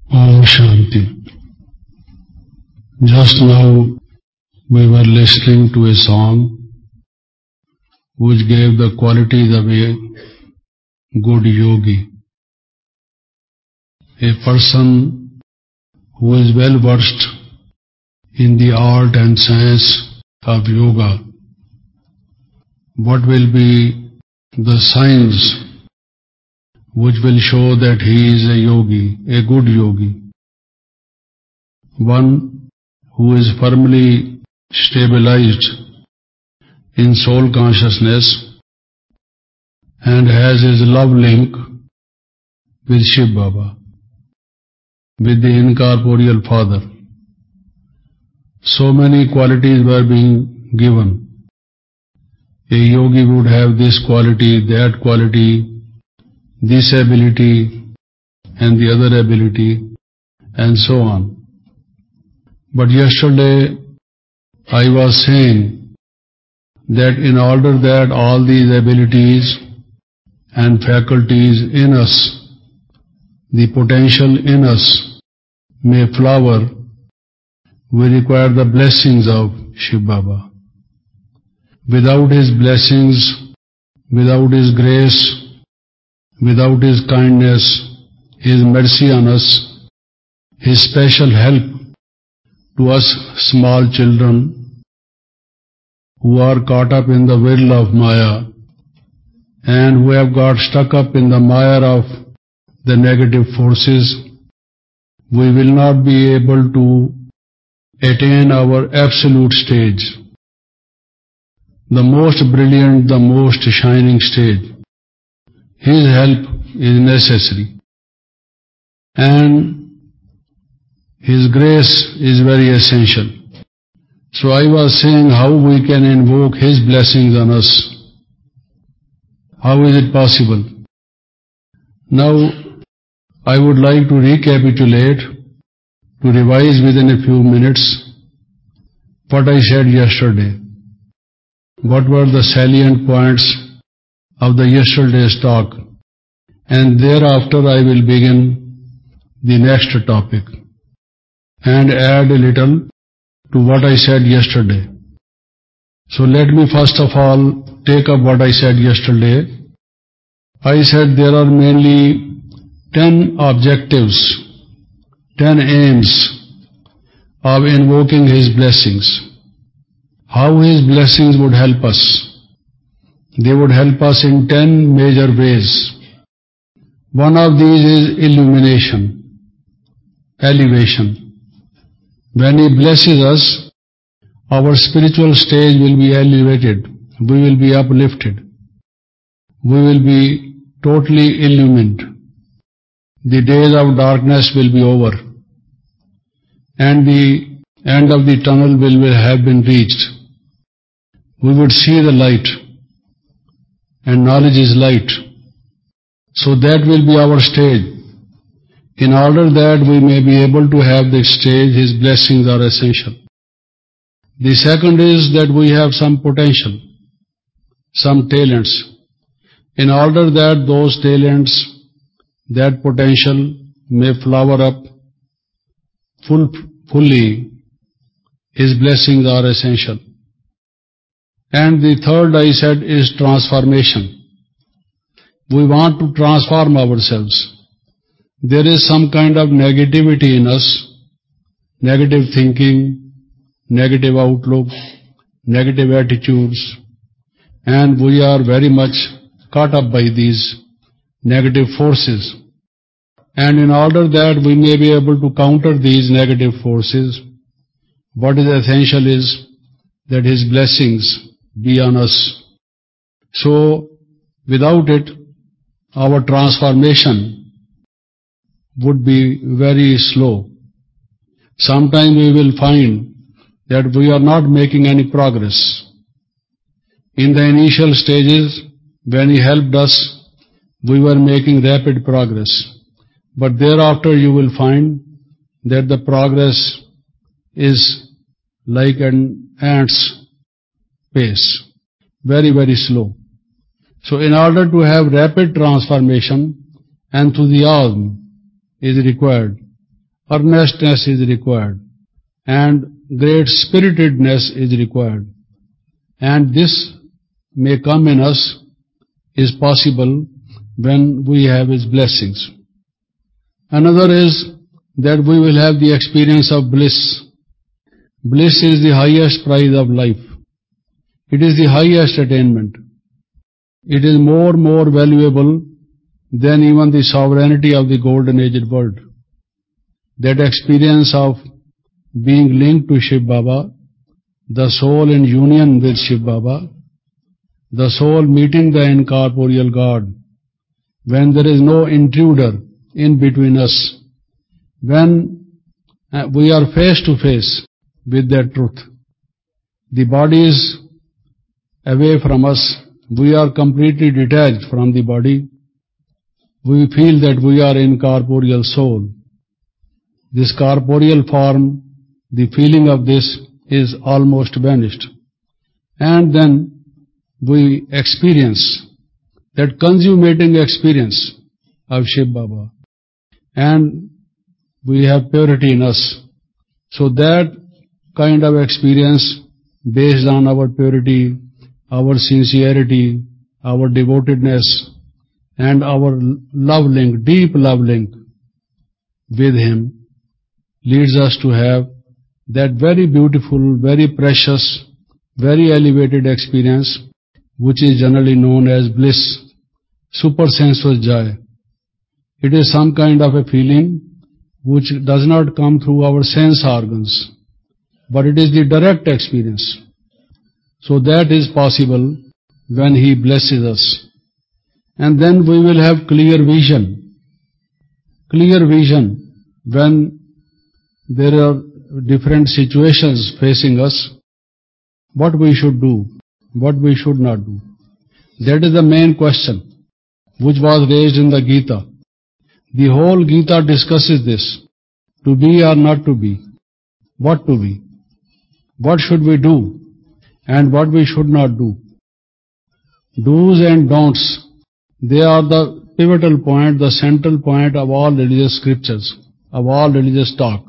Om Shanti. Just now we were listening to a song which gave the qualities of a good yogi, a person who is well versed in the art and science of yoga. What will be the signs which will show that he is a yogi, a good yogi? One who is firmly stabilized in soul consciousness and has his love link with Shiv Baba, with the incorporeal Father. So many qualities were being given. A yogi would have this quality, that quality, this ability and the other ability, and so on. But yesterday I was saying that in order that all these abilities and faculties in us, the potential in us may flower, we require the blessings of Shiv Baba. Without his blessings, without his grace, without his kindness, his mercy on us, his special help to us small children who are caught up in the whirl of Maya and who have got stuck up in the mire of the negative forces, we will not be able to attain our absolute stage, the most brilliant, the most shining stage. His help is necessary, and his grace is very essential. So I was saying how we can invoke his blessings on us. How is it possible? Now I would like to recapitulate, to revise within a few minutes what I said yesterday. What were the salient points of the yesterday's talk, and thereafter I will begin the next topic and add a little to what I said yesterday. So let me first of all take up what I said yesterday. I said there are mainly 10 objectives, 10 aims of invoking his blessings. How his blessings would help us? They would help us in 10 major ways. One of these is illumination, elevation. When he blesses us, our spiritual stage will be elevated. We will be uplifted. We will be totally illumined. The days of darkness will be over, and the end of the tunnel will have been reached. We would see the light, and knowledge is light. So that will be our stage. In order that we may be able to have this stage, his blessings are essential. The second is that we have some potential, some talents. In order that those talents, that potential may flower up fully, his blessings are essential. And the third I said is transformation. We want to transform ourselves. There is some kind of negativity in us, negative thinking, negative outlook, negative attitudes, and we are very much caught up by these negative forces. And in order that we may be able to counter these negative forces, what is essential is that his blessings be on us. So without it, our transformation would be very slow. Sometimes we will find that we are not making any progress. In the initial stages, when he helped us, we were making rapid progress. But thereafter you will find that the progress is like an ant's pace, very, very slow. So in order to have rapid transformation, enthusiasm is required. earnestness is required, and great spiritedness is required. And this may come in us, is possible when we have His blessings. Another is that we will have the experience of bliss. Bliss is the highest prize of life. It is the highest attainment. It is more valuable than even the sovereignty of the golden aged world. That experience of being linked to Shiv Baba, the soul in union with Shiv Baba, the soul meeting the incorporeal God, when there is no intruder in between us, when we are face to face with that truth. The body is away from us, we are completely detached from the body, we feel that we are incorporeal soul. This corporeal form, the feeling of this is almost vanished. And then we experience that consummating experience of Shiv Baba. And we have purity in us. So that kind of experience based on our purity, our sincerity, our devotedness, and our love link, deep love link with Him, leads us to have that very beautiful, very precious, very elevated experience, which is generally known as bliss, supersensuous joy. It is some kind of a feeling which does not come through our sense organs, but it is the direct experience. So that is possible when He blesses us. And then we will have clear vision. Clear vision when there are different situations facing us, what we should do, what we should not do. That is the main question which was raised in the Gita. The whole Gita discusses this. To be or not to be. What to be. What should we do and what we should not do. Do's and don'ts, they are the pivotal point, the central point of all religious scriptures, of all religious talk.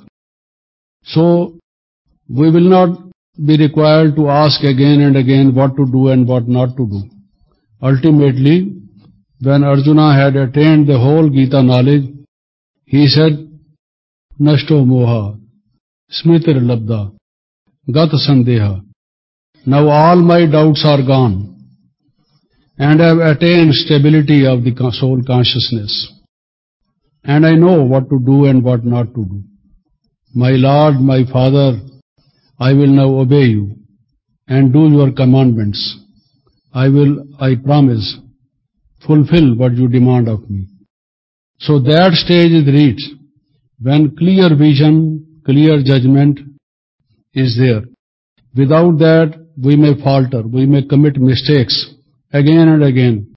So, we will not be required to ask again and again what to do and what not to do. Ultimately, when Arjuna had attained the whole Gita knowledge, he said, Nashto moha, smritir labdha, gata sandeha. Now all my doubts are gone, and I have attained stability of the soul consciousness. And I know what to do and what not to do. My Lord, my Father, I will now obey you and do your commandments. I will, I promise, fulfill what you demand of me. So that stage is reached when clear vision, clear judgment is there. Without that, we may falter, we may commit mistakes again and again,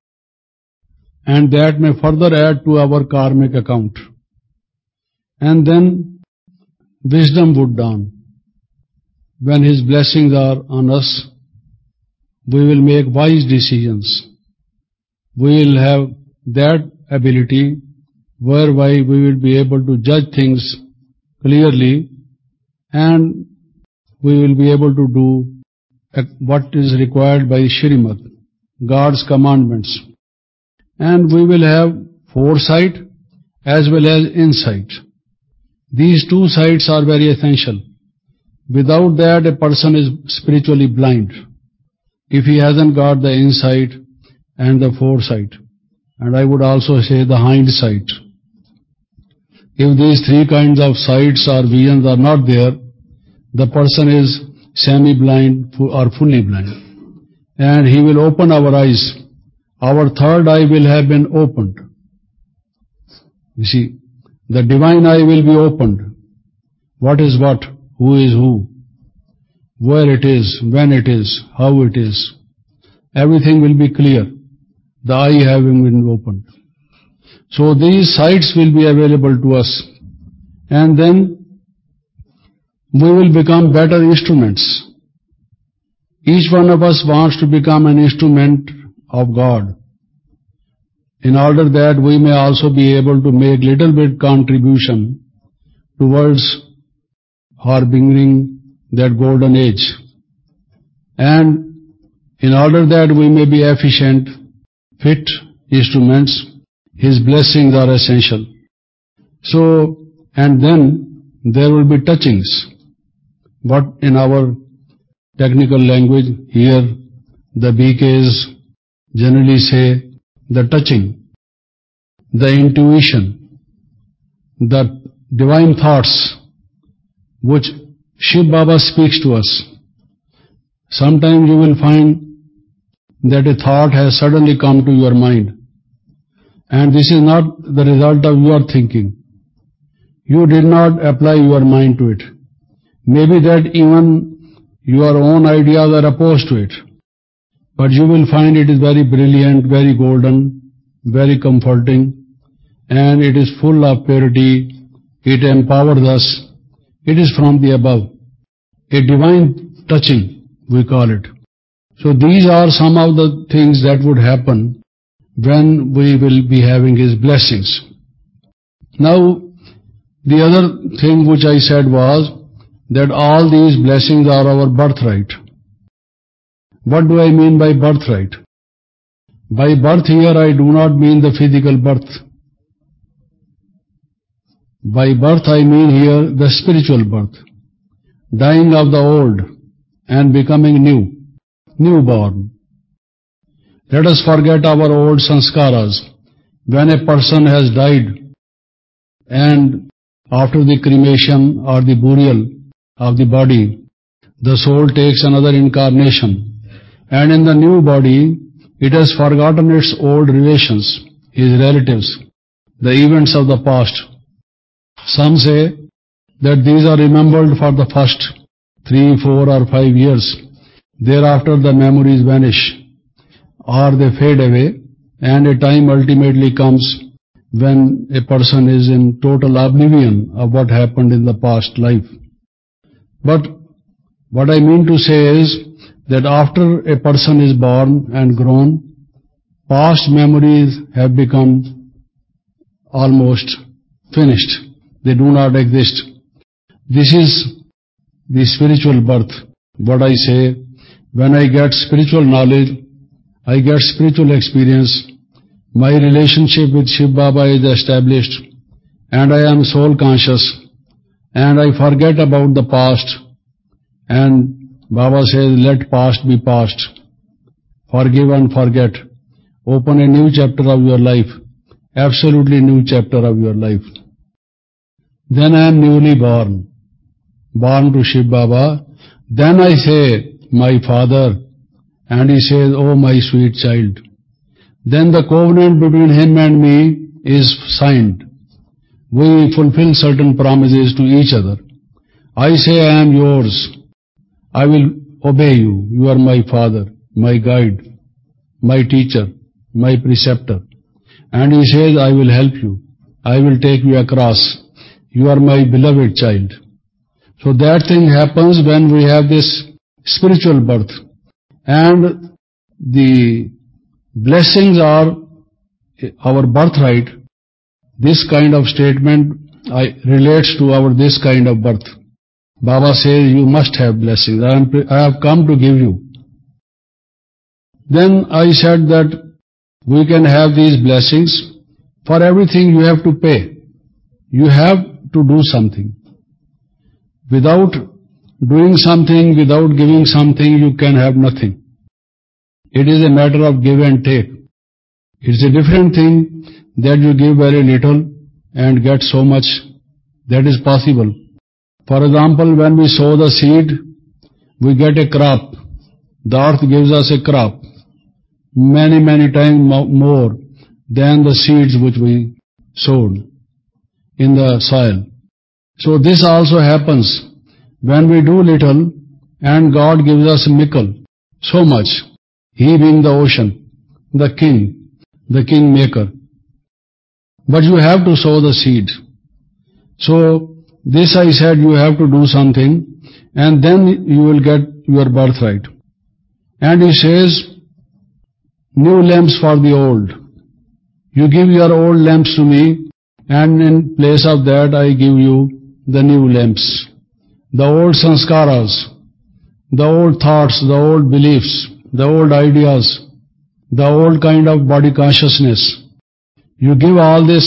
and that may further add to our karmic account. And then wisdom would dawn. When His blessings are on us, we will make wise decisions. We will have that ability whereby we will be able to judge things clearly, and we will be able to do what is required by Shrimad, God's commandments. And we will have foresight as well as insight. These two sides are very essential. Without that, a person is spiritually blind, if he hasn't got the insight and the foresight. And I would also say the hindsight. If these three kinds of sights or visions are not there, the person is semi-blind or fully blind. And he will open our eyes. Our third eye will have been opened. You see, the divine eye will be opened. What is what? Who is who? Where it is, when it is, how it is. Everything will be clear. The eye having been opened. So these sights will be available to us. And then we will become better instruments. Each one of us wants to become an instrument of God, in order that we may also be able to make little bit contribution towards harboring that golden age. And in order that we may be efficient, fit instruments, His blessings are essential. So, and then there will be touchings. What in our technical language here the BKs generally say the touching, the intuition, the divine thoughts which Shiv Baba speaks to us. Sometimes you will find that a thought has suddenly come to your mind, and this is not the result of your thinking. You did not apply your mind to it. Maybe that even your own ideas are opposed to it, but you will find it is very brilliant, very golden, very comforting, and it is full of purity. It empowers us. It is from the above. A divine touching, we call it. So these are some of the things that would happen when we will be having His blessings. Now, the other thing which I said was that all these blessings are our birthright. What do I mean by birthright? By birth here I do not mean the physical birth. By birth I mean here the spiritual birth, dying of the old and becoming new, newborn. Let us forget our old sanskaras. When a person has died and after the cremation or the burial of the body, the soul takes another incarnation, and in the new body it has forgotten its old relations, his relatives, the events of the past. Some say that these are remembered for the first 3, 4 or 5 years. Thereafter the memories vanish or they fade away, and a time ultimately comes when a person is in total oblivion of what happened in the past life. But what I mean to say is that after a person is born and grown, past memories have become almost finished. They do not exist. This is the spiritual birth. What I say, when I get spiritual knowledge, I get spiritual experience, my relationship with Shiv Baba is established, and I am soul conscious, and I forget about the past, and Baba says, let past be past. Forgive and forget. Open a new chapter of your life, absolutely new chapter of your life. Then I am newly born to Shiv Baba. Then I say, my father, and he says, oh my sweet child. Then the covenant between him and me is signed. We fulfill certain promises to each other. I say, I am yours. I will obey you. You are my father, my guide, my teacher, my preceptor. And he says, I will help you. I will take you across. You are my beloved child. So that thing happens when we have this spiritual birth. And the blessings are our birthright. This kind of statement relates to our this kind of birth. Baba says, you must have blessings. I have come to give you. Then I said that we can have these blessings. For everything you have to pay. You have to do something. Without doing something, without giving something, you can have nothing. It is a matter of give and take. It's a different thing that you give very little and get so much. That is possible. For example, when we sow the seed, we get a crop. The earth gives us a crop. Many, many times more than the seeds which we sowed in the soil. So this also happens when we do little and God gives us mickle, so much. He being the ocean, the king maker. But you have to sow the seed. So this I said, you have to do something, and then you will get your birthright. And he says, new lamps for the old. You give your old lamps to me, and in place of that I give you the new lamps. The old sanskaras, the old thoughts, the old beliefs, the old ideas, the old kind of body consciousness. You give all this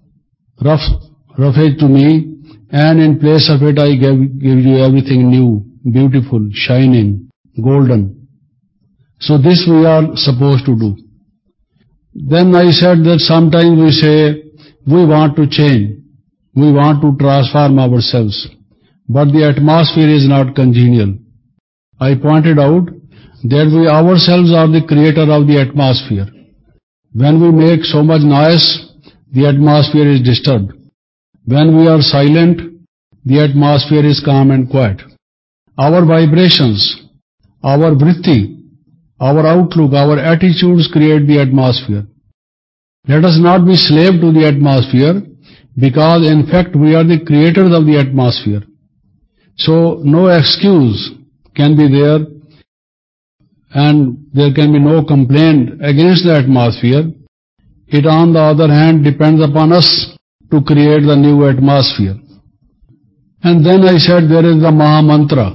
roughage to me, and in place of it I give you everything new, beautiful, shining, golden. So this we are supposed to do. Then I said that sometimes we say we want to change, we want to transform ourselves, but the atmosphere is not congenial. I pointed out that we ourselves are the creator of the atmosphere. When we make so much noise, the atmosphere is disturbed. When we are silent, the atmosphere is calm and quiet. Our vibrations, our vritti, our outlook, our attitudes create the atmosphere. Let us not be slave to the atmosphere, because in fact we are the creators of the atmosphere. So no excuse can be there, and there can be no complaint against the atmosphere. It, on the other hand, depends upon us to create the new atmosphere. And then I said there is the Maha Mantra.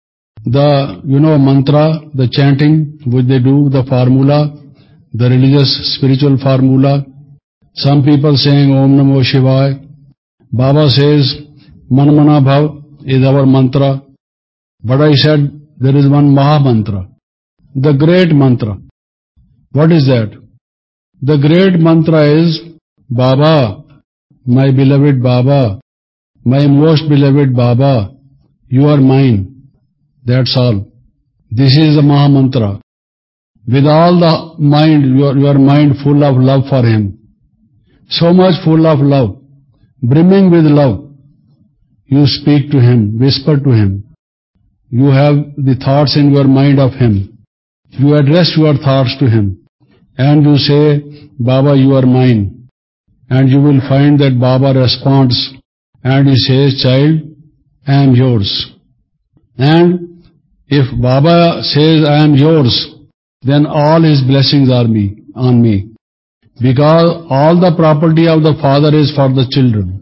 The, mantra, the chanting which they do, the formula, the religious, spiritual formula. Some people saying Om Namo Shivaya. Baba says Manmana Bhav is our mantra. But I said there is one Maha Mantra, the great mantra. What is that? The great mantra is Baba, my beloved Baba, my most beloved Baba, you are mine. That's all. This is the Maha Mantra. With all the mind, your mind full of love for Him. So much full of love, brimming with love. You speak to Him, whisper to Him. You have the thoughts in your mind of Him. You address your thoughts to Him. And you say, Baba, you are mine. And you will find that Baba responds and he says, child, I am yours. And if Baba says, I am yours, then all his blessings are on me. Because all the property of the father is for the children.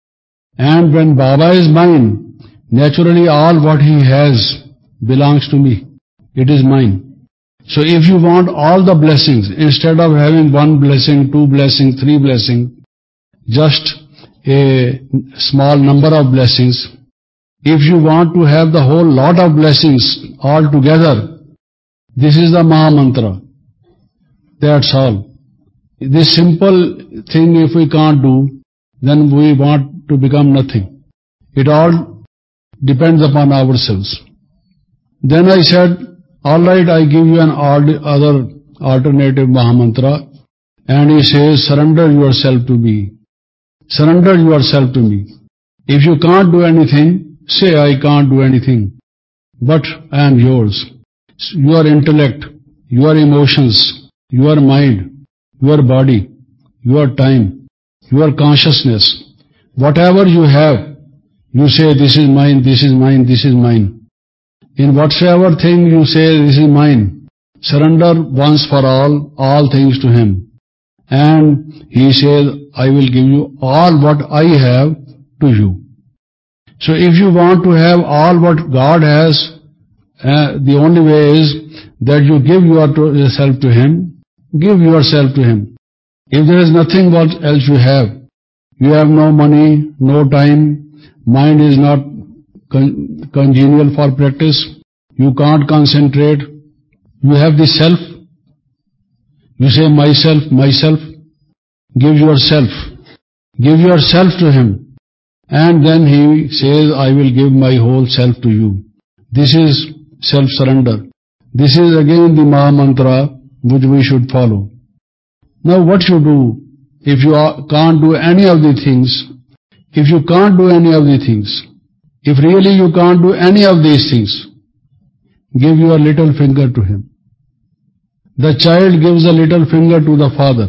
And when Baba is mine, naturally all what he has belongs to me. It is mine. So if you want all the blessings, instead of having one blessing, two blessings, three blessings, just a small number of blessings, if you want to have the whole lot of blessings all together, this is the Maha Mantra. That's all. This simple thing if we can't do, then we want to become nothing. It all depends upon ourselves. Then I said, alright, I give you other alternative Maha Mantra, and he says, surrender yourself to me. Surrender yourself to me. If you can't do anything, say I can't do anything, but I am yours. Your intellect, your emotions, your mind, your body, your time, your consciousness, whatever you have, you say this is mine, this is mine, this is mine. In whatsoever thing you say this is mine, surrender once for all things to Him. And He says, I will give you all what I have to you. So if you want to have all what God has, the only way is that you give yourself to Him. Give yourself to Him. If there is nothing else you have no money, no time, mind is not congenial for practice, you can't concentrate, you have the self, you say myself, myself, give yourself to Him, and then He says, I will give my whole self to you. This is self-surrender. This is again the Maha Mantra which we should follow. Now what you do if you can't do any of the things? If you can't do any of the things, if really you can't do any of these things, give your little finger to Him. The child gives a little finger to the father,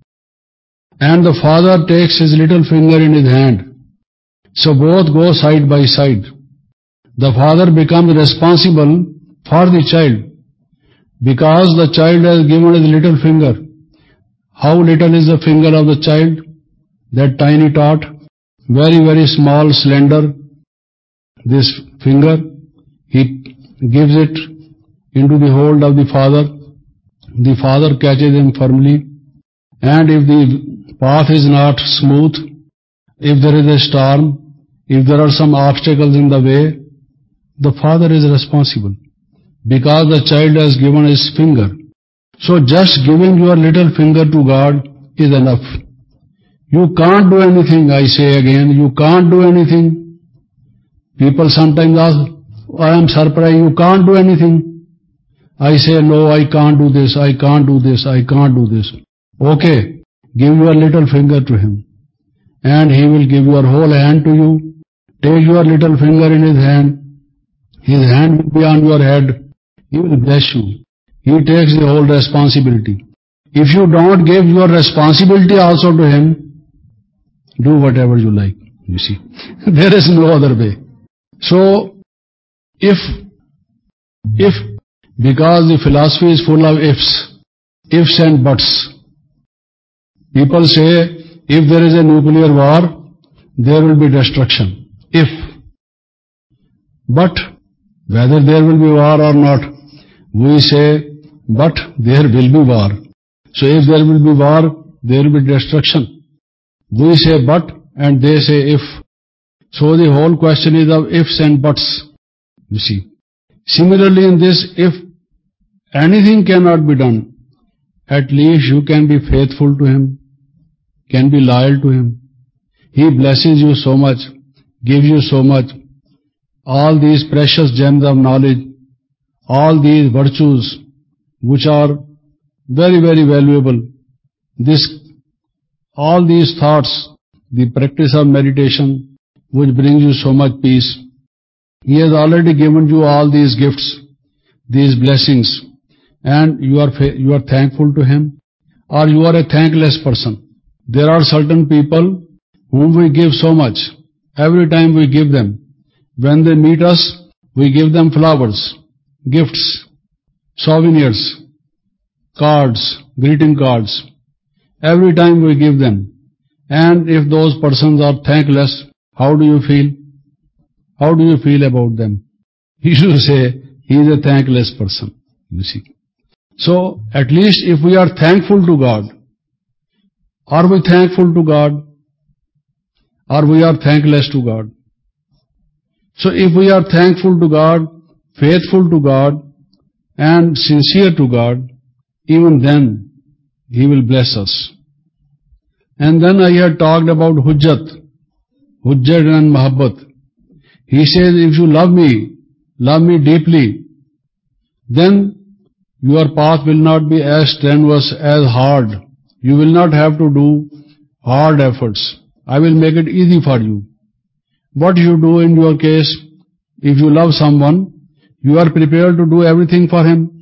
and the father takes his little finger in his hand. So both go side by side. The father becomes responsible for the child, because the child has given his little finger. How little is the finger of the child? That tiny tot. very, very small, slender, this finger, he gives it into the hold of the father. The father catches him firmly, and if the path is not smooth, if there is a storm, if there are some obstacles in the way, the father is responsible, because the child has given his finger. So just giving your little finger to God is enough. You can't do anything, I say again, you can't do anything. People sometimes ask, I am surprised, you can't do anything. I say, no, I can't do this, I can't do this, I can't do this. Okay, give your little finger to him, and he will give your whole hand to you. Take your little finger in his hand will be on your head, he will bless you. He takes the whole responsibility. If you don't give your responsibility also to him, do whatever you like, you see. There is no other way. So, if, because the philosophy is full of ifs and buts. People say, if there is a nuclear war, there will be destruction. If. But, whether there will be war or not, we say, but there will be war. So if there will be war, there will be destruction. We say but, and they say if. So the whole question is of ifs and buts, you see. Similarly in this, if anything cannot be done, at least you can be faithful to him, can be loyal to him. He blesses you so much, gives you so much. All these precious gems of knowledge, all these virtues, which are very, very valuable. All these thoughts, the practice of meditation, which brings you so much peace. He has already given you all these gifts, these blessings, and you are thankful to him, or you are a thankless person. There are certain people whom we give so much. Every time we give them. When they meet us, we give them flowers, gifts, souvenirs, cards, greeting cards. Every time we give them. And if those persons are thankless, how do you feel? How do you feel about them? You should say, he is a thankless person, you see. So, at least if we are thankful to God, are we thankful to God? Or we are thankless to God? So if we are thankful to God, faithful to God, and sincere to God, even then he will bless us. And then I had talked about Hujjat and Mahabbat. He says, if you love me deeply, then your path will not be as strenuous, as hard. You will not have to do hard efforts. I will make it easy for you. What you do in your case, if you love someone, you are prepared to do everything for him.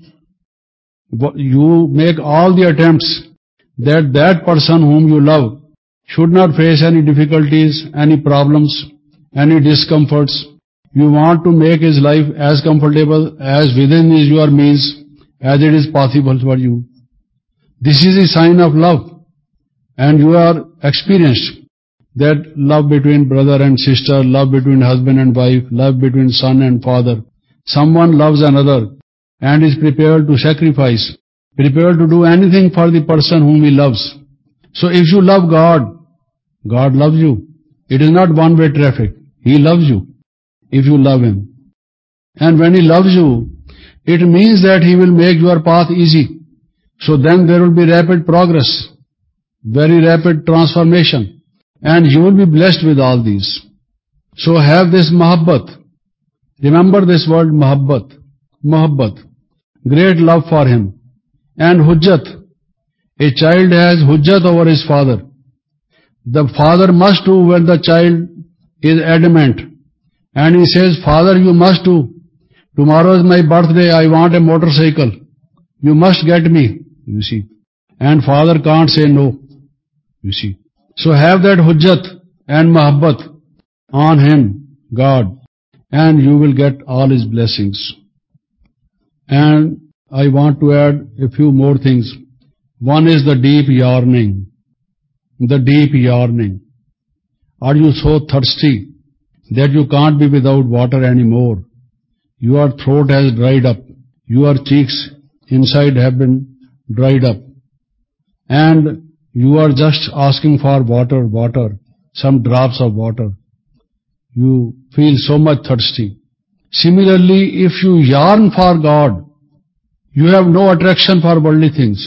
You make all the attempts that person whom you love should not face any difficulties, any problems, any discomforts. You want to make his life as comfortable as within your means as it is possible for you. This is a sign of love, and you are experienced that love between brother and sister, love between husband and wife, love between son and father. Someone loves another and is prepared to sacrifice, prepared to do anything for the person whom he loves. So if you love God, God loves you. It is not one-way traffic. He loves you if you love him. And when he loves you, it means that he will make your path easy. So then there will be rapid progress, very rapid transformation. And you will be blessed with all these. So have this mahabbat. Remember this word mahabbat. Mahabbat. Great love for him. And hujjat. A child has hujjat over his father. The father must do when the child is adamant. And he says, Father, you must do. Tomorrow is my birthday, I want a motorcycle. You must get me, you see. And father can't say no, you see. So have that hujjat and mahabbat on him, God, and you will get all his blessings. And I want to add a few more things. One is the deep yearning. The deep yearning. Are you so thirsty that you can't be without water anymore? Your throat has dried up. Your cheeks inside have been dried up. And you are just asking for water, some drops of water. You feel so much thirsty. Similarly, if you yearn for God, you have no attraction for worldly things.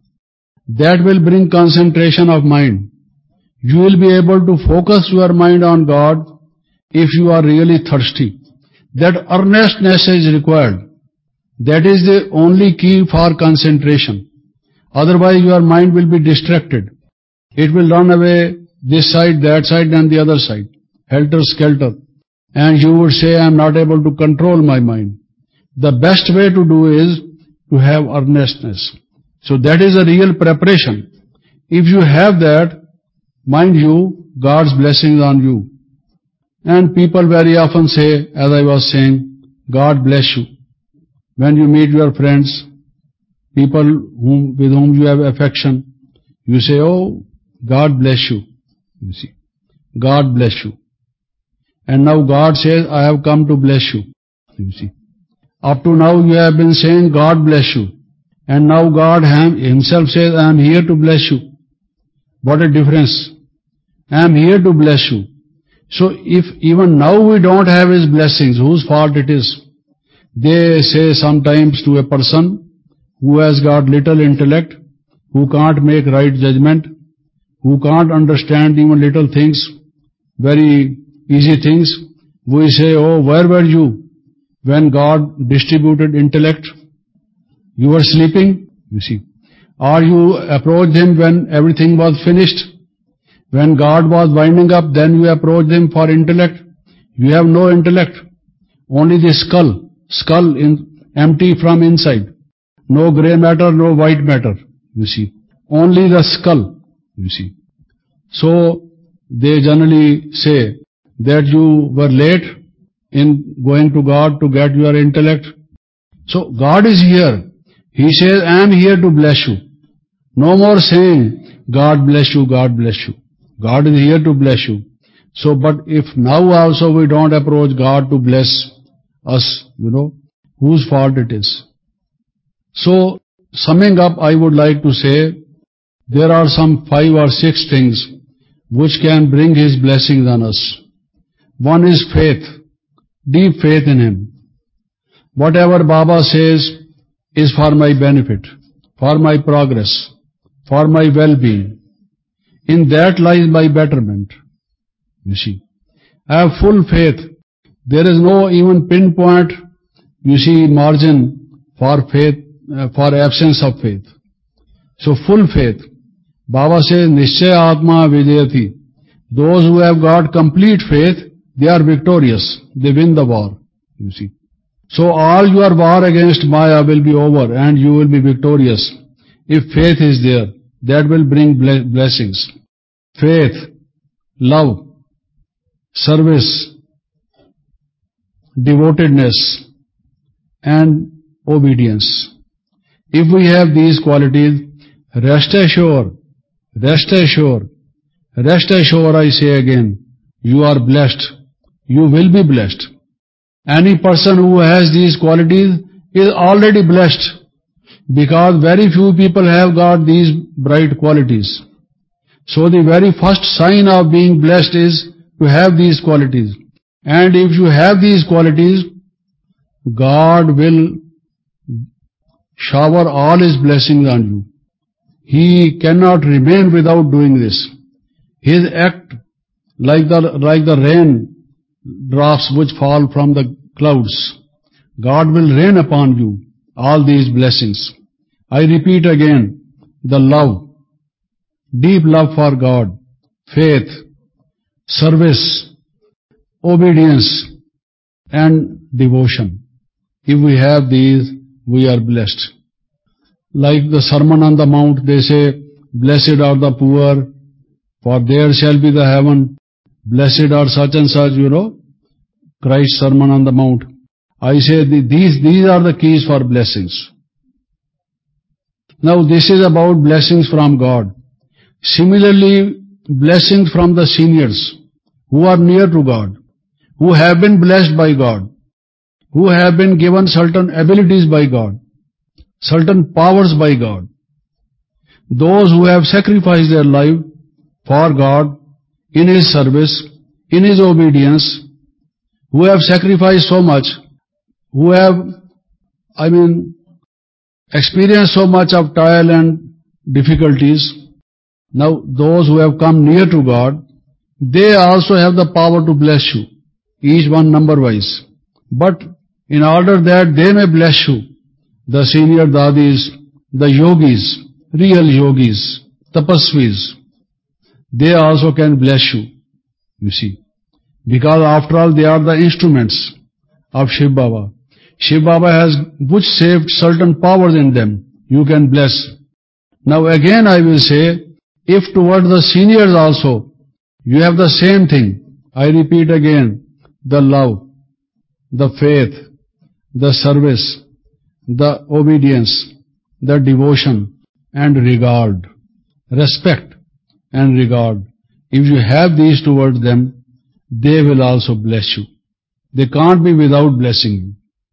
That will bring concentration of mind. You will be able to focus your mind on God if you are really thirsty. That earnestness is required. That is the only key for concentration. Otherwise your mind will be distracted. It will run away this side, that side and the other side. Helter-skelter. And you would say, I am not able to control my mind. The best way to do is to have earnestness. So that is a real preparation. If you have that, mind you, God's blessings on you. And people very often say, as I was saying, God bless you. When you meet your friends, people with whom you have affection, you say, oh, God bless you. You see, God bless you. And now God says, I have come to bless you. You see, up to now you have been saying, God bless you. And now God himself says, I am here to bless you. What a difference. I am here to bless you. So if even now we don't have His blessings, whose fault it is? They say sometimes to a person who has got little intellect, who can't make right judgment, who can't understand even little things, very easy things, we say, oh, where were you when God distributed intellect? You were sleeping, you see. Or you approached Him when everything was finished. When God was winding up, then you approached Him for intellect. You have no intellect. Only the skull empty from inside. No grey matter, no white matter, you see. Only the skull, you see. So, they generally say that you were late in going to God to get your intellect. So, God is here. He says, I am here to bless you. No more saying, God bless you, God bless you. God is here to bless you. So, but if now also we don't approach God to bless us, whose fault it is? So, summing up, I would like to say, there are some 5 or 6 things which can bring His blessings on us. One is faith, deep faith in Him. Whatever Baba says is for my benefit, for my progress, for my well-being. In that lies my betterment. You see, I have full faith. There is no even pinpoint, margin for faith, for absence of faith. So full faith. Baba says, Nishchaya Atma Vijayati. Those who have got complete faith, they are victorious. They win the war. You see. So all your war against Maya will be over and you will be victorious. If faith is there, that will bring blessings. Faith, love, service, devotedness, and obedience. If we have these qualities, rest assured, I say again, you are blessed. You will be blessed. Any person who has these qualities is already blessed, because very few people have got these bright qualities. So the very first sign of being blessed is to have these qualities. And if you have these qualities, God will shower all His blessings on you. He cannot remain without doing this. His act, like the rain drops which fall from the clouds, God will rain upon you all these blessings. I repeat again, the love, deep love for God, faith, service, obedience, and devotion. If we have these, we are blessed. Like the Sermon on the Mount, they say, blessed are the poor, for there shall be the heaven. Blessed are such and such, Christ's Sermon on the Mount. I say these are the keys for blessings. Now this is about blessings from God. Similarly, blessings from the seniors. who are near to God, who have been blessed by God, who have been given certain abilities by God, certain powers by God. Those who have sacrificed their life for God, in His service, in His obedience, who have sacrificed so much, who have, experienced so much of trial and difficulties. Now, those who have come near to God, they also have the power to bless you, each one number-wise. But in order that they may bless you, the senior dadis, the yogis, real yogis, tapasvis, they also can bless you, you see. Because after all, they are the instruments of Shiv Baba. Shiv Baba has which saved certain powers in them. You can bless. Now again I will say, if toward the seniors also, you have the same thing. I repeat again, the love, the faith, the service, the obedience, the devotion and regard, respect and regard. If you have these towards them, they will also bless you. They can't be without blessing you.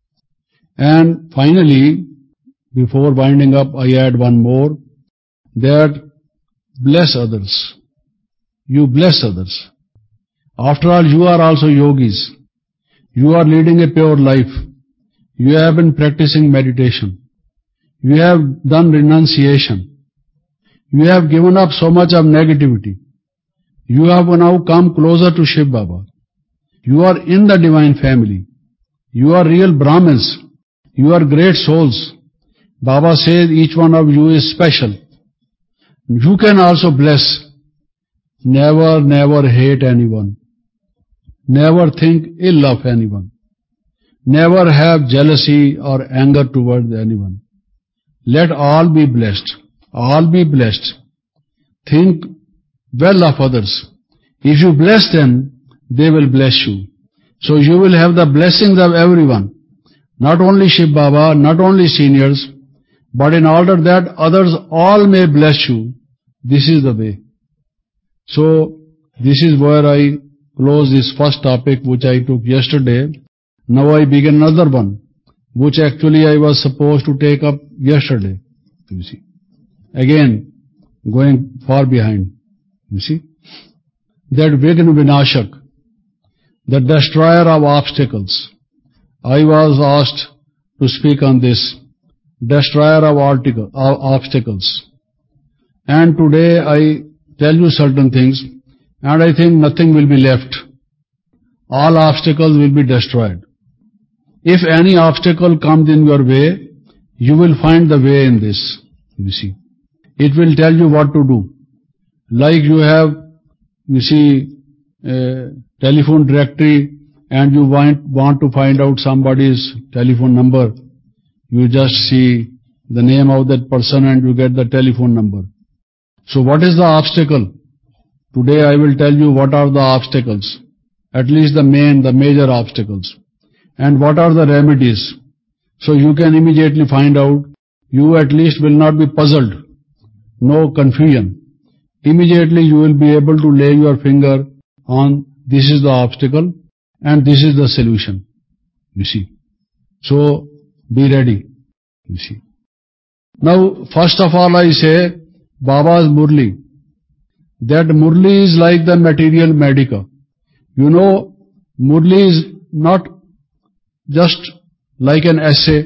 And finally, before winding up, I add one more, that bless others. You bless others. After all, you are also yogis. You are leading a pure life. You have been practicing meditation. You have done renunciation. You have given up so much of negativity. You have now come closer to Shiv Baba. You are in the divine family. You are real Brahmins. You are great souls. Baba says each one of you is special. You can also bless. Never, never hate anyone. Never think ill of anyone. Never have jealousy or anger towards anyone. Let all be blessed. All be blessed. Think well of others. If you bless them, they will bless you. So you will have the blessings of everyone. Not only Shiv Baba, not only seniors, but in order that others all may bless you, this is the way. So, this is where I close this first topic which I took yesterday. Now I begin another one, which actually I was supposed to take up yesterday. You see. Again, going far behind. You see. That Vigna Vinashak, the destroyer of obstacles. I was asked to speak on this, destroyer of obstacles. And today I tell you certain things, and I think nothing will be left. All obstacles will be destroyed. If any obstacle comes in your way, you will find the way in this, you see. It will tell you what to do. Like you have, you see, telephone directory, and you want to find out somebody's telephone number. You just see the name of that person and you get the telephone number. So what is the obstacle? Today I will tell you what are the obstacles, at least the major obstacles, and what are the remedies. So you can immediately find out, you at least will not be puzzled, no confusion. Immediately you will be able to lay your finger on this is the obstacle and this is the solution, you see. So be ready, you see. Now first of all I say, Baba's Murli. That Murli is like the material medica. You know, Murli is not just like an essay,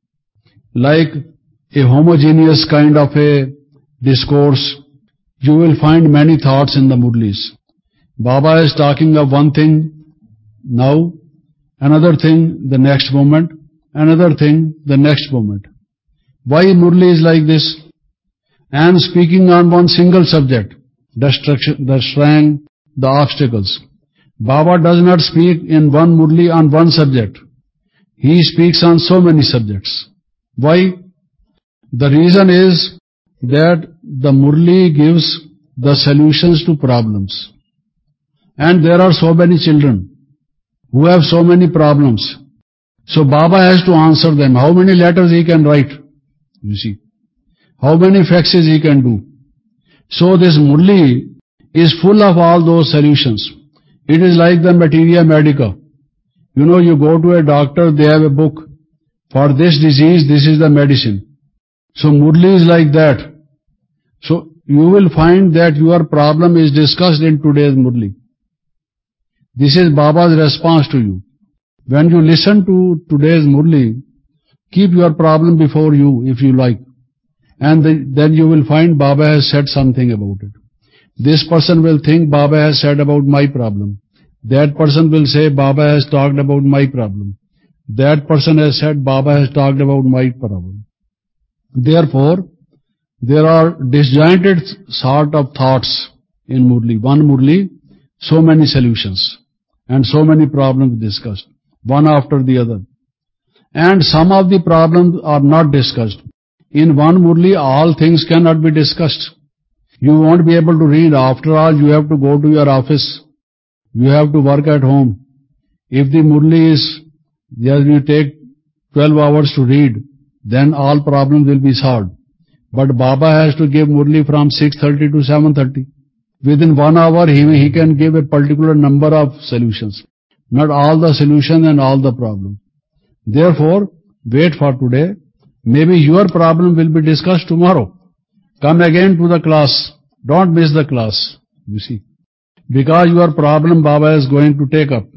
like a homogeneous kind of a discourse. You will find many thoughts in the Murlis. Baba is talking of one thing now, another thing the next moment, another thing the next moment. Why Murli is like this? I am speaking on one single subject, destruction, destroying the obstacles. Baba does not speak in one Murli on one subject. He speaks on so many subjects. Why? The reason is that the Murli gives the solutions to problems. And there are so many children who have so many problems. So Baba has to answer them. How many letters he can write? You see. How many faxes he can do. So this Murli is full of all those solutions. It is like the materia medica. You know, you go to a doctor, they have a book. For this disease, this is the medicine. So Murli is like that. So you will find that your problem is discussed in today's Murli. This is Baba's response to you. When you listen to today's Murli, keep your problem before you if you like. And then you will find Baba has said something about it. This person will think Baba has said about my problem. That person will say Baba has talked about my problem. That person has said Baba has talked about my problem. Therefore, there are disjointed sort of thoughts in Murli. One Murli, so many solutions and so many problems discussed, one after the other. And some of the problems are not discussed. In one Murli, all things cannot be discussed. You won't be able to read. After all, you have to go to your office. You have to work at home. If the Murli is, yes, you take 12 hours to read, then all problems will be solved. But Baba has to give Murli from 6:30 to 7:30. Within 1 hour, he can give a particular number of solutions. Not all the solutions and all the problems. Therefore, wait for today. Maybe your problem will be discussed tomorrow. Come again to the class. Don't miss the class. You see. Because your problem Baba is going to take up.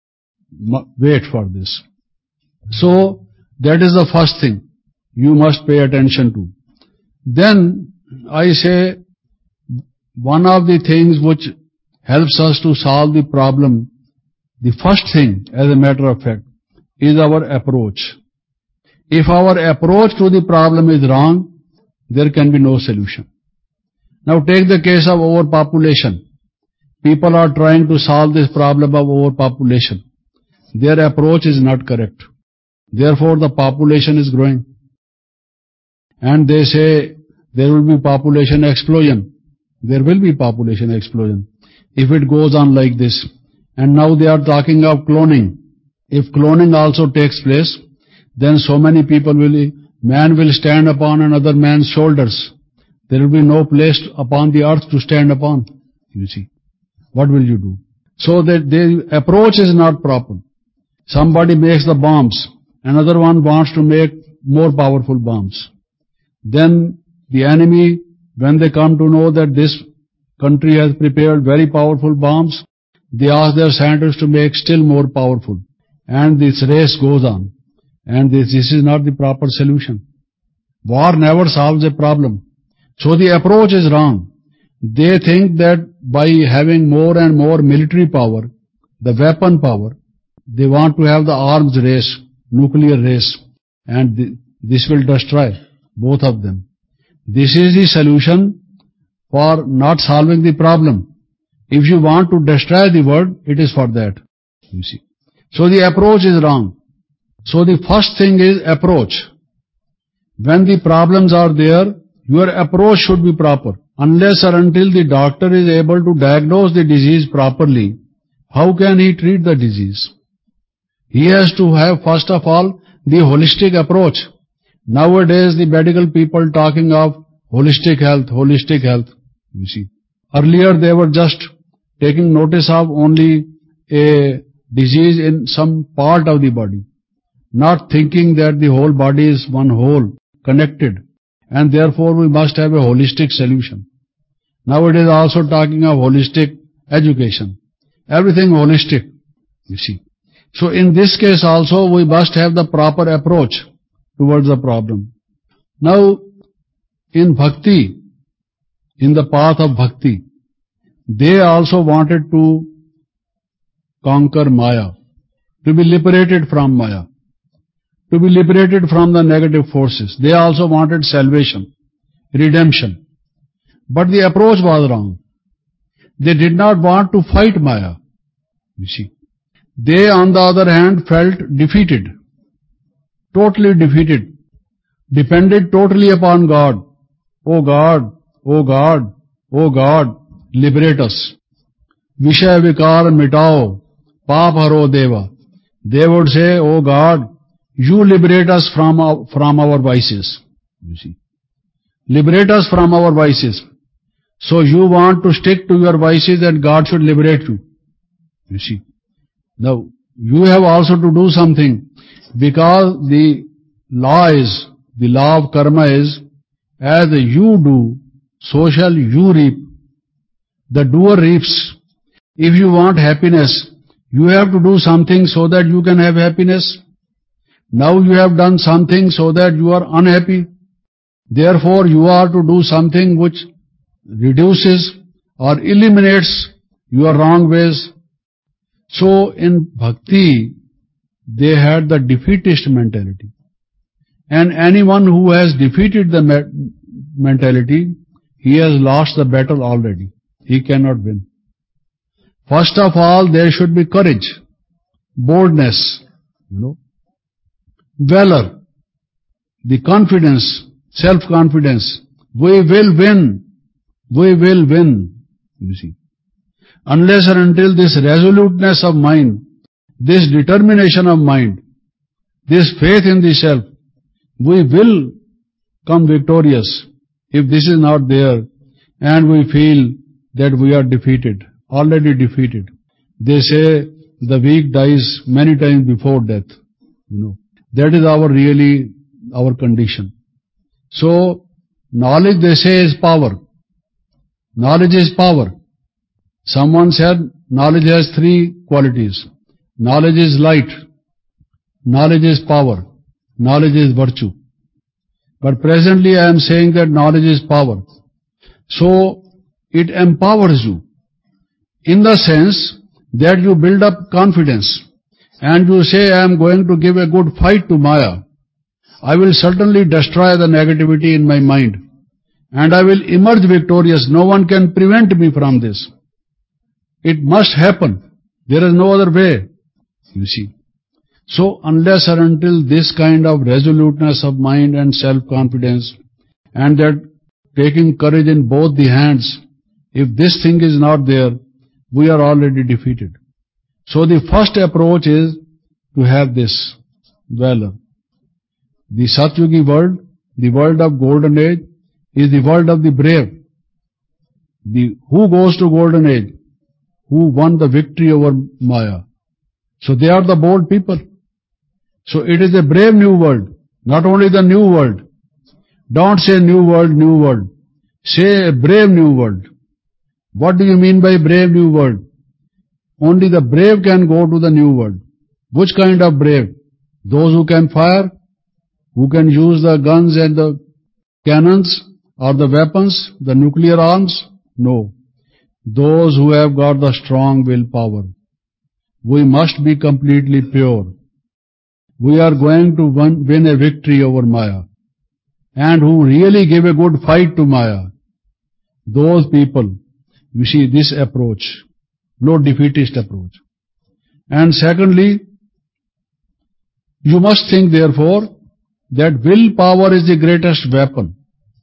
Wait for this. So, that is the first thing you must pay attention to. Then, I say, one of the things which helps us to solve the problem, the first thing, as a matter of fact, is our approach. If our approach to the problem is wrong, there can be no solution. Now take the case of overpopulation. People are trying to solve this problem of overpopulation. Their approach is not correct. Therefore the population is growing. And they say there will be population explosion. There will be population explosion if it goes on like this. And now they are talking of cloning. If cloning also takes place, then so many people man will stand upon another man's shoulders. There will be no place upon the earth to stand upon. You see. What will you do? So that the approach is not proper. Somebody makes the bombs. Another one wants to make more powerful bombs. Then the enemy, when they come to know that this country has prepared very powerful bombs, they ask their scientists to make still more powerful. And this race goes on. And this is not the proper solution. War never solves a problem. So the approach is wrong. They think that by having more and more military power, the weapon power, they want to have the arms race, nuclear race, and this will destroy both of them. This is the solution for not solving the problem. If you want to destroy the world, it is for that. You see. So the approach is wrong. So the first thing is approach. When the problems are there, your approach should be proper. Unless or until the doctor is able to diagnose the disease properly, how can he treat the disease? He has to have, first of all, the holistic approach. Nowadays, the medical people talking of holistic health, you see. Earlier, they were just taking notice of only a disease in some part of the body, not thinking that the whole body is one whole, connected, and therefore we must have a holistic solution. Nowadays also talking of holistic education. Everything holistic, you see. So in this case also we must have the proper approach towards the problem. Now, in bhakti, in the path of bhakti, they also wanted to conquer Maya, to be liberated from Maya, to be liberated from the negative forces. They also wanted salvation, redemption. But the approach was wrong. They did not want to fight Maya, you see. They, on the other hand, felt defeated, totally defeated, depended totally upon God. Oh God, oh God, oh God, liberate us. Vishaya vikar mitao, paap haro deva. They would say, oh God, you liberate us from our vices. You see. Liberate us from our vices. So you want to stick to your vices and God should liberate you. You see. Now, you have also to do something, because the law of karma is, as you do, so shall you reap. The doer reaps. If you want happiness, you have to do something so that you can have happiness. Now you have done something so that you are unhappy. Therefore, you are to do something which reduces or eliminates your wrong ways. So in bhakti, they had the defeatist mentality. And anyone who has defeated the mentality, he has lost the battle already. He cannot win. First of all, there should be courage, boldness, valor, the confidence, self-confidence. We will win. We will win, you see. Unless and until this resoluteness of mind, this determination of mind, this faith in the self, we will come victorious. If this is not there, and we feel that we are defeated, already defeated. They say the weak dies many times before death. That is our condition. So, knowledge, they say, is power. Knowledge is power. Someone said knowledge has three qualities. Knowledge is light. Knowledge is power. Knowledge is virtue. But presently I am saying that knowledge is power. So, it empowers you, in the sense that you build up confidence, and you say, I am going to give a good fight to Maya. I will certainly destroy the negativity in my mind, and I will emerge victorious. No one can prevent me from this. It must happen. There is no other way, you see. So, unless or until this kind of resoluteness of mind and self-confidence, and that taking courage in both the hands, if this thing is not there, we are already defeated. So the first approach is to have this valor. The Satyugi world, the world of golden age, is the world of the brave. Who goes to golden age? Who won the victory over Maya? So they are the bold people. So it is a brave new world, not only the new world. Don't say new world, new world. Say a brave new world. What do you mean by brave new world? Only the brave can go to the new world. Which kind of brave? Those who can fire, who can use the guns and the cannons or the weapons, the nuclear arms? No. Those who have got the strong willpower. We must be completely pure. We are going to win a victory over Maya. And who really give a good fight to Maya. Those people, you see this approach, no defeatist approach. And secondly, you must think therefore that willpower is the greatest weapon.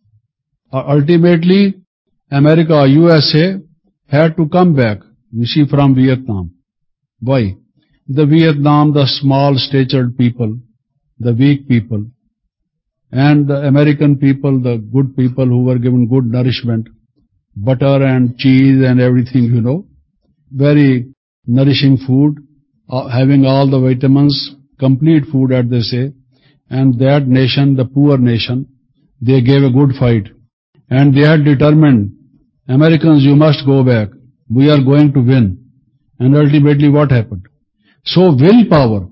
Ultimately, America, USA had to come back, you see, from Vietnam. Why? The Vietnam, the small-statured people, the weak people, and the American people, the good people who were given good nourishment, butter and cheese and everything, very nourishing food, having all the vitamins, complete food as they say, and that nation, the poor nation, they gave a good fight. And they had determined, Americans, you must go back. We are going to win. And ultimately what happened? So willpower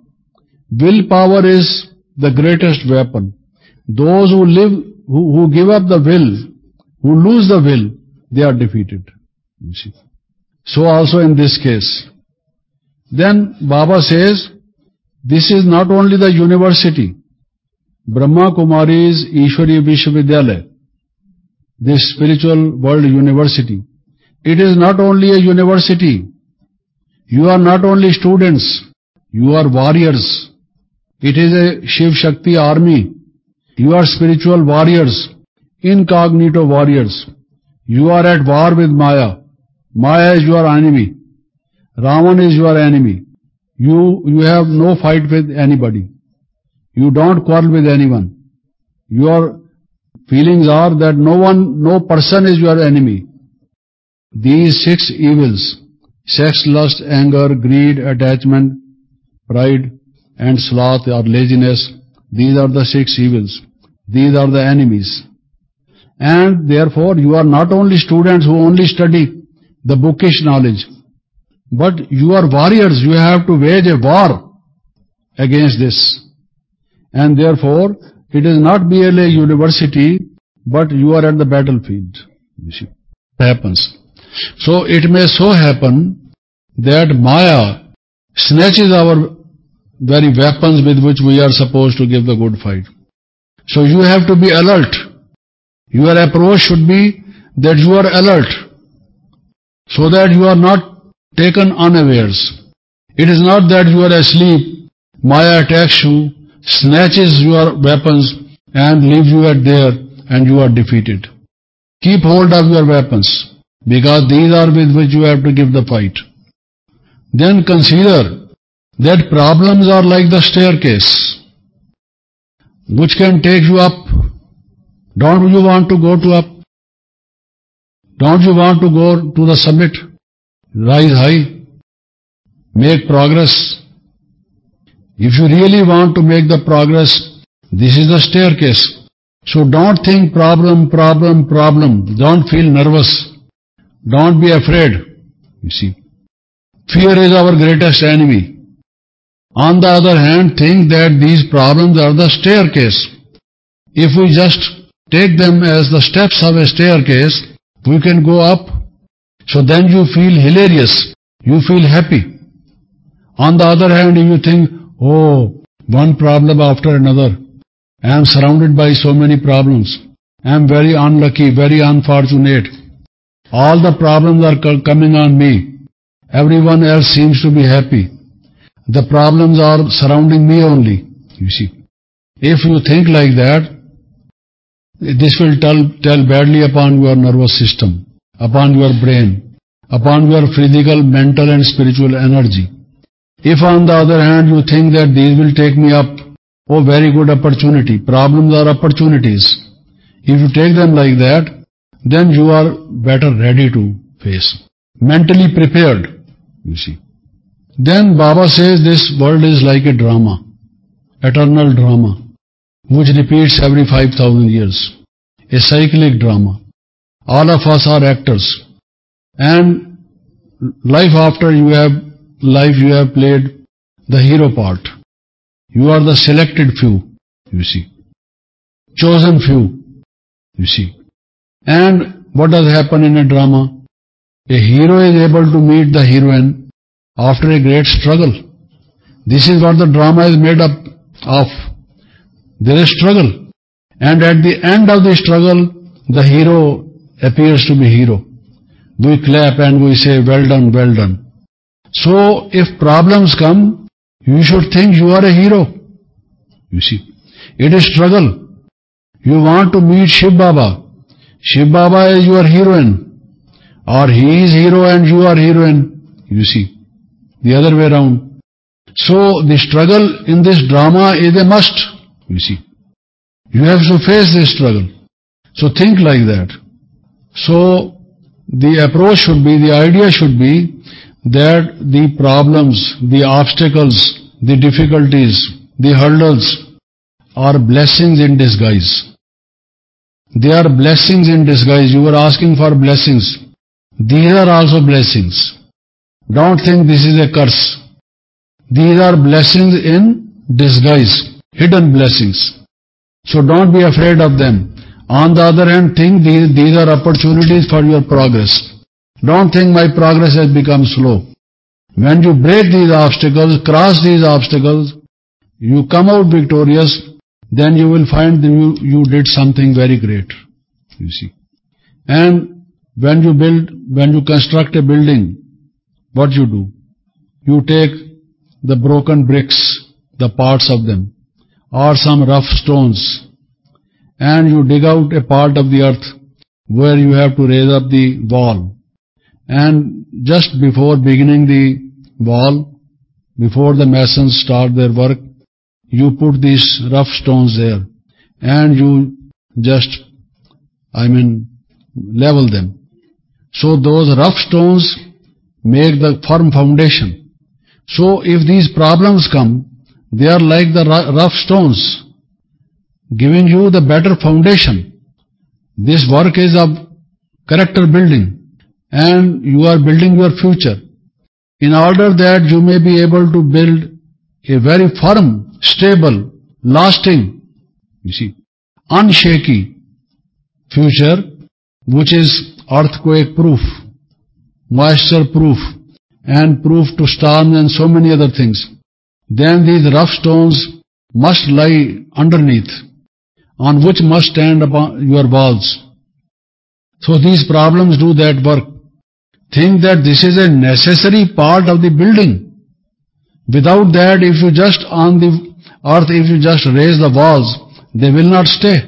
is the greatest weapon. Those who give up the will, who lose the will, they are defeated. You see. So also in this case. Then Baba says, this is not only the university, Brahma Kumari's Ishwari Vishwavidyalaya, this spiritual world university. It is not only a university. You are not only students, you are warriors. It is a Shiv Shakti army. You are spiritual warriors, incognito warriors. You are at war with Maya. Maya is your enemy. Ravan is your enemy. You have no fight with anybody. You don't quarrel with anyone. Your feelings are that no person is your enemy. These 6 evils, Sex, lust, anger, greed, attachment, pride, and sloth or laziness. These are the 6 evils. These are the enemies. And therefore you are not only students who only study the bookish knowledge, but you are warriors. You have to wage a war against this. And therefore it is not merely a university, but you are at the battlefield. You see, it happens. So it may so happen that Maya snatches our very weapons with which we are supposed to give the good fight. So you have to be alert. Your approach should be that you are alert, so that you are not taken unawares. It is not that you are asleep, Maya attacks you, snatches your weapons and leaves you at there and you are defeated. Keep hold of your weapons, because these are with which you have to give the fight. Then consider that problems are like the staircase, which can take you up. Don't you want to go to up? Don't you want to go to the summit? Rise high. Make progress. If you really want to make the progress, this is the staircase. So don't think problem. Don't feel nervous. Don't be afraid. You see, fear is our greatest enemy. On the other hand, think that these problems are the staircase. If we just take them as the steps of a staircase, we can go up. So then you feel hilarious. You feel happy. On the other hand, if you think, oh, one problem after another, I am surrounded by so many problems. I am very unlucky, very unfortunate. All the problems are coming on me. Everyone else seems to be happy. The problems are surrounding me only, you see. If you think like that, this will tell badly upon your nervous system, upon your brain, upon your physical, mental and spiritual energy. If on the other hand you think that these will take me up, oh, very good opportunity. Problems are opportunities. If you take them like that, then you are better ready to face. Mentally prepared, you see. Then Baba says this world is like a drama, eternal drama, which repeats every 5,000 years. A cyclic drama. All of us are actors. And life after you have played the hero part. You are the selected few, you see. Chosen few, you see. And what does happen in a drama? A hero is able to meet the heroine after a great struggle. This is what the drama is made up of. There is struggle. And at the end of the struggle, the hero appears to be hero. We clap and we say, well done, well done. So if problems come, you should think you are a hero. You see, it is struggle. You want to meet Shiv Baba. Shiv Baba is your heroine. Or he is hero and you are heroine. You see, the other way around. So the struggle in this drama is a must. You see, you have to face this struggle. So think like that. So the approach should be, the idea should be that the problems, the obstacles, the difficulties, the hurdles are blessings in disguise. They are blessings in disguise. You are asking for blessings. These are also blessings. Don't think this is a curse. These are blessings in disguise, hidden blessings. So don't be afraid of them. On the other hand, think these are opportunities for your progress. Don't think my progress has become slow. When you break these obstacles, cross these obstacles, you come out victorious, then you will find that you did something very great, you see. And when you construct a building, what you do? You take the broken bricks, the parts of them, or some rough stones, and you dig out a part of the earth where you have to raise up the wall. And just before beginning the wall, before the masons start their work, you put these rough stones there, and you just, level them. So those rough stones make the firm foundation. So if these problems come, they are like the rough stones, giving you the better foundation. This work is of character building, and you are building your future in order that you may be able to build a very firm, stable, lasting, unshaky future, which is earthquake proof, moisture proof, and proof to storms and so many other things. Then these rough stones must lie underneath, on which must stand upon your walls. So these problems do that work. Think that this is a necessary part of the building. Without that, if you just on the earth, if you just raise the walls, they will not stay.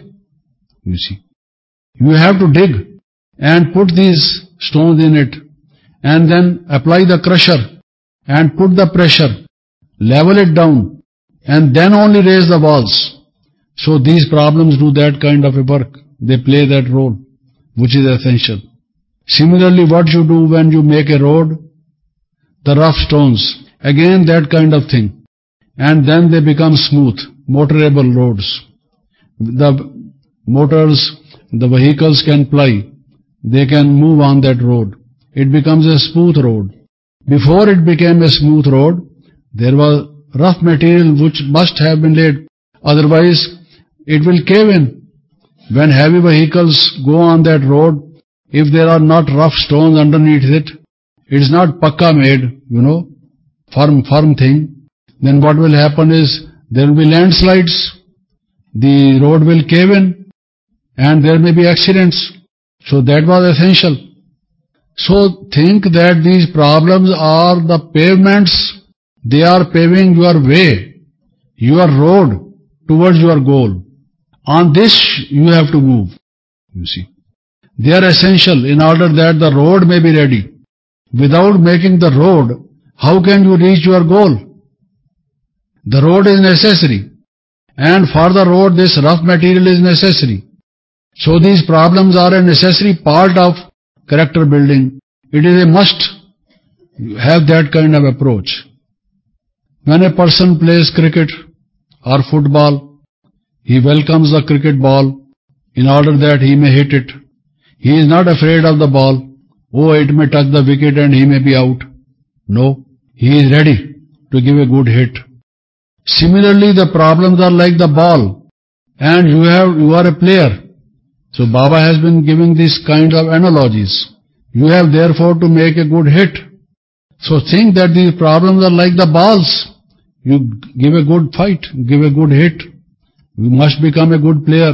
You have to dig and put these stones in it, and then apply the crusher and put the pressure, level it down, and then only raise the walls. So these problems do that kind of a work. They play that role, which is essential. Similarly, what you do when you make a road, the rough stones, again that kind of thing. And then they become smooth, motorable roads. The motors, the vehicles can ply. They can move on that road. It becomes a smooth road. Before it became a smooth road, there was rough material which must have been laid. Otherwise, it will cave in. When heavy vehicles go on that road, if there are not rough stones underneath it, it is not pakka made, firm thing, then what will happen is there will be landslides, the road will cave in, and there may be accidents. So that was essential. So think that these problems are the pavements, they are paving your way, your road towards your goal. On this you have to move, They are essential in order that the road may be ready. Without making the road, how can you reach your goal? The road is necessary, and for the road this rough material is necessary. So these problems are a necessary part of character building. It is a must have that kind of approach. When a person plays cricket or football, he welcomes the cricket ball in order that he may hit it. He is not afraid of the ball. Oh, it may touch the wicket and he may be out. No, he is ready to give a good hit. Similarly, the problems are like the ball, and you are a player. So Baba has been giving these kind of analogies. You have therefore to make a good hit. So think that these problems are like the balls. You give a good fight, give a good hit. You must become a good player,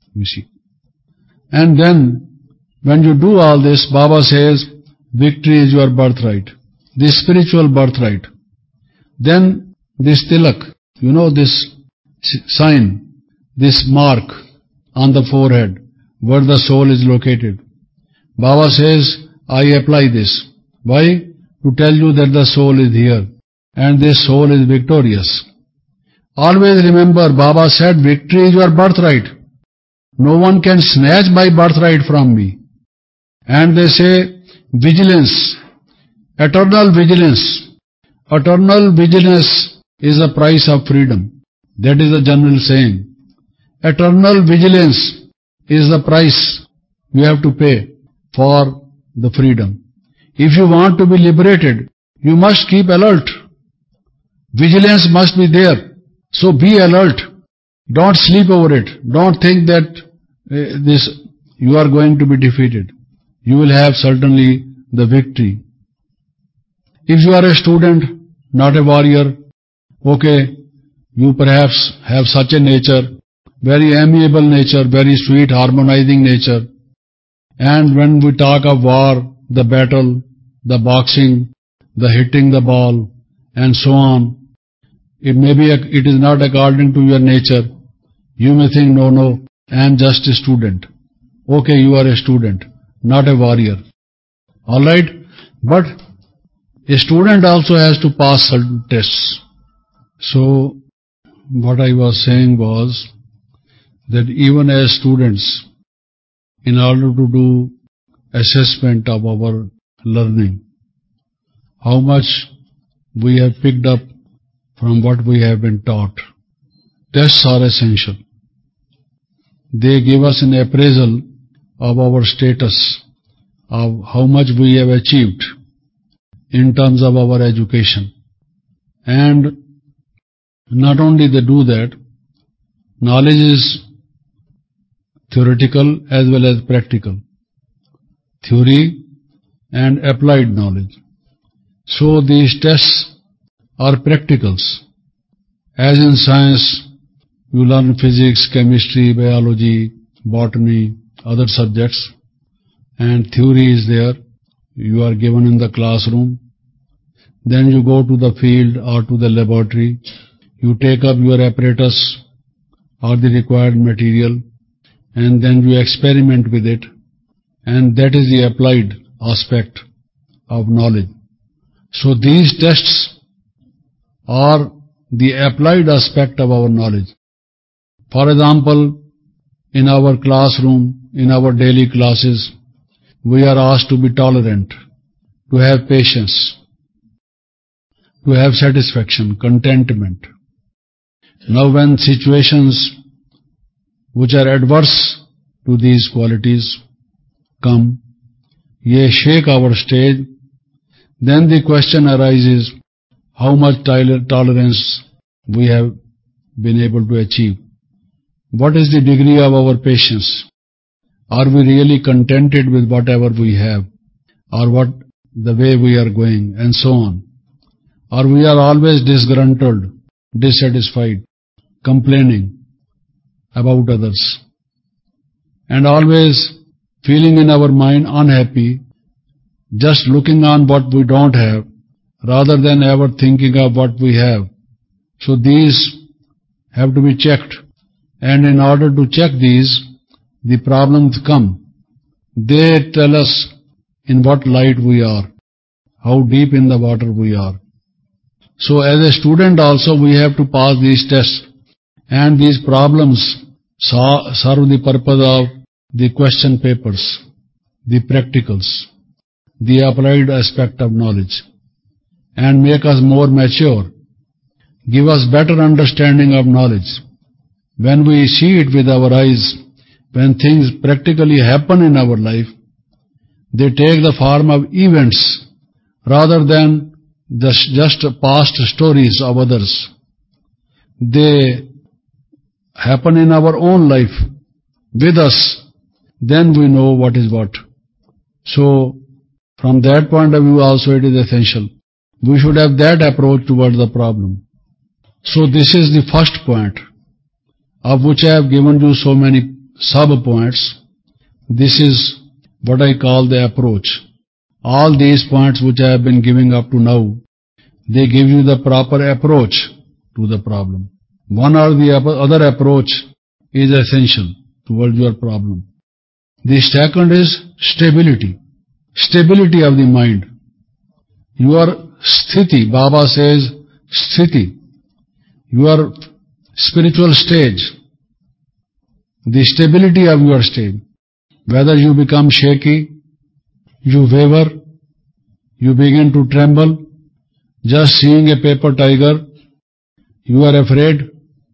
And then, when you do all this, Baba says, victory is your birthright, this spiritual birthright. Then this tilak, this sign, this mark on the forehead, where the soul is located. Baba says, I apply this. Why? To tell you that the soul is here, and this soul is victorious. Always remember, Baba said, victory is your birthright. No one can snatch my birthright from me. And they say, vigilance, eternal vigilance. Eternal vigilance is the price of freedom. That is the general saying. Eternal vigilance is the price you have to pay for the freedom. If you want to be liberated, you must keep alert. Vigilance must be there. So be alert. Don't sleep over it. Don't think that you are going to be defeated. You will have certainly the victory. If you are a student, not a warrior, okay, you perhaps have such a nature, very amiable nature, very sweet, harmonizing nature. And when we talk of war, the battle, the boxing, the hitting the ball, and so on, it is not according to your nature. You may think, no, I am just a student. Okay, you are a student, not a warrior. Alright? But a student also has to pass certain tests. So, what I was saying was that even as students, in order to do assessment of our learning, how much we have picked up from what we have been taught. Tests are essential. They give us an appraisal of our status, of how much we have achieved in terms of our education. And not only they do that, knowledge is theoretical as well as practical. Theory and applied knowledge. So these tests are practicals. As in science, you learn physics, chemistry, biology, botany, other subjects, and theory is there. You are given in the classroom. Then you go to the field or to the laboratory. You take up your apparatus or the required material, and then you experiment with it, and that is the applied aspect of knowledge. So these tests are the applied aspect of our knowledge. For example, in our classroom, in our daily classes, we are asked to be tolerant, to have patience, to have satisfaction, contentment. Now when situations which are adverse to these qualities come, ye shake our stage, then the question arises, how much tolerance we have been able to achieve. What is the degree of our patience? Are we really contented with whatever we have, or the way we are going, and so on? Or we are always disgruntled, dissatisfied, complaining about others, and always feeling in our mind unhappy, just looking on what we don't have, rather than ever thinking of what we have. So these have to be checked. And in order to check these, the problems come. They tell us in what light we are, how deep in the water we are. So as a student also we have to pass these tests, and these problems serve the purpose of the question papers, the practicals, the applied aspect of knowledge, and make us more mature, give us better understanding of knowledge. When we see it with our eyes, when things practically happen in our life, they take the form of events rather than just past stories of others. They happen in our own life with us, then we know what is what. So, from that point of view also it is essential. We should have that approach towards the problem. So this is the first point, of which I have given you so many sub-points. This is what I call the approach. All these points which I have been giving up to now, they give you the proper approach to the problem. One or the other approach is essential towards your problem. The second is stability. Stability of the mind. Your sthiti, Baba says sthiti, your spiritual stage, the stability of your stage. Whether you become shaky, you waver, you begin to tremble, just seeing a paper tiger, you are afraid,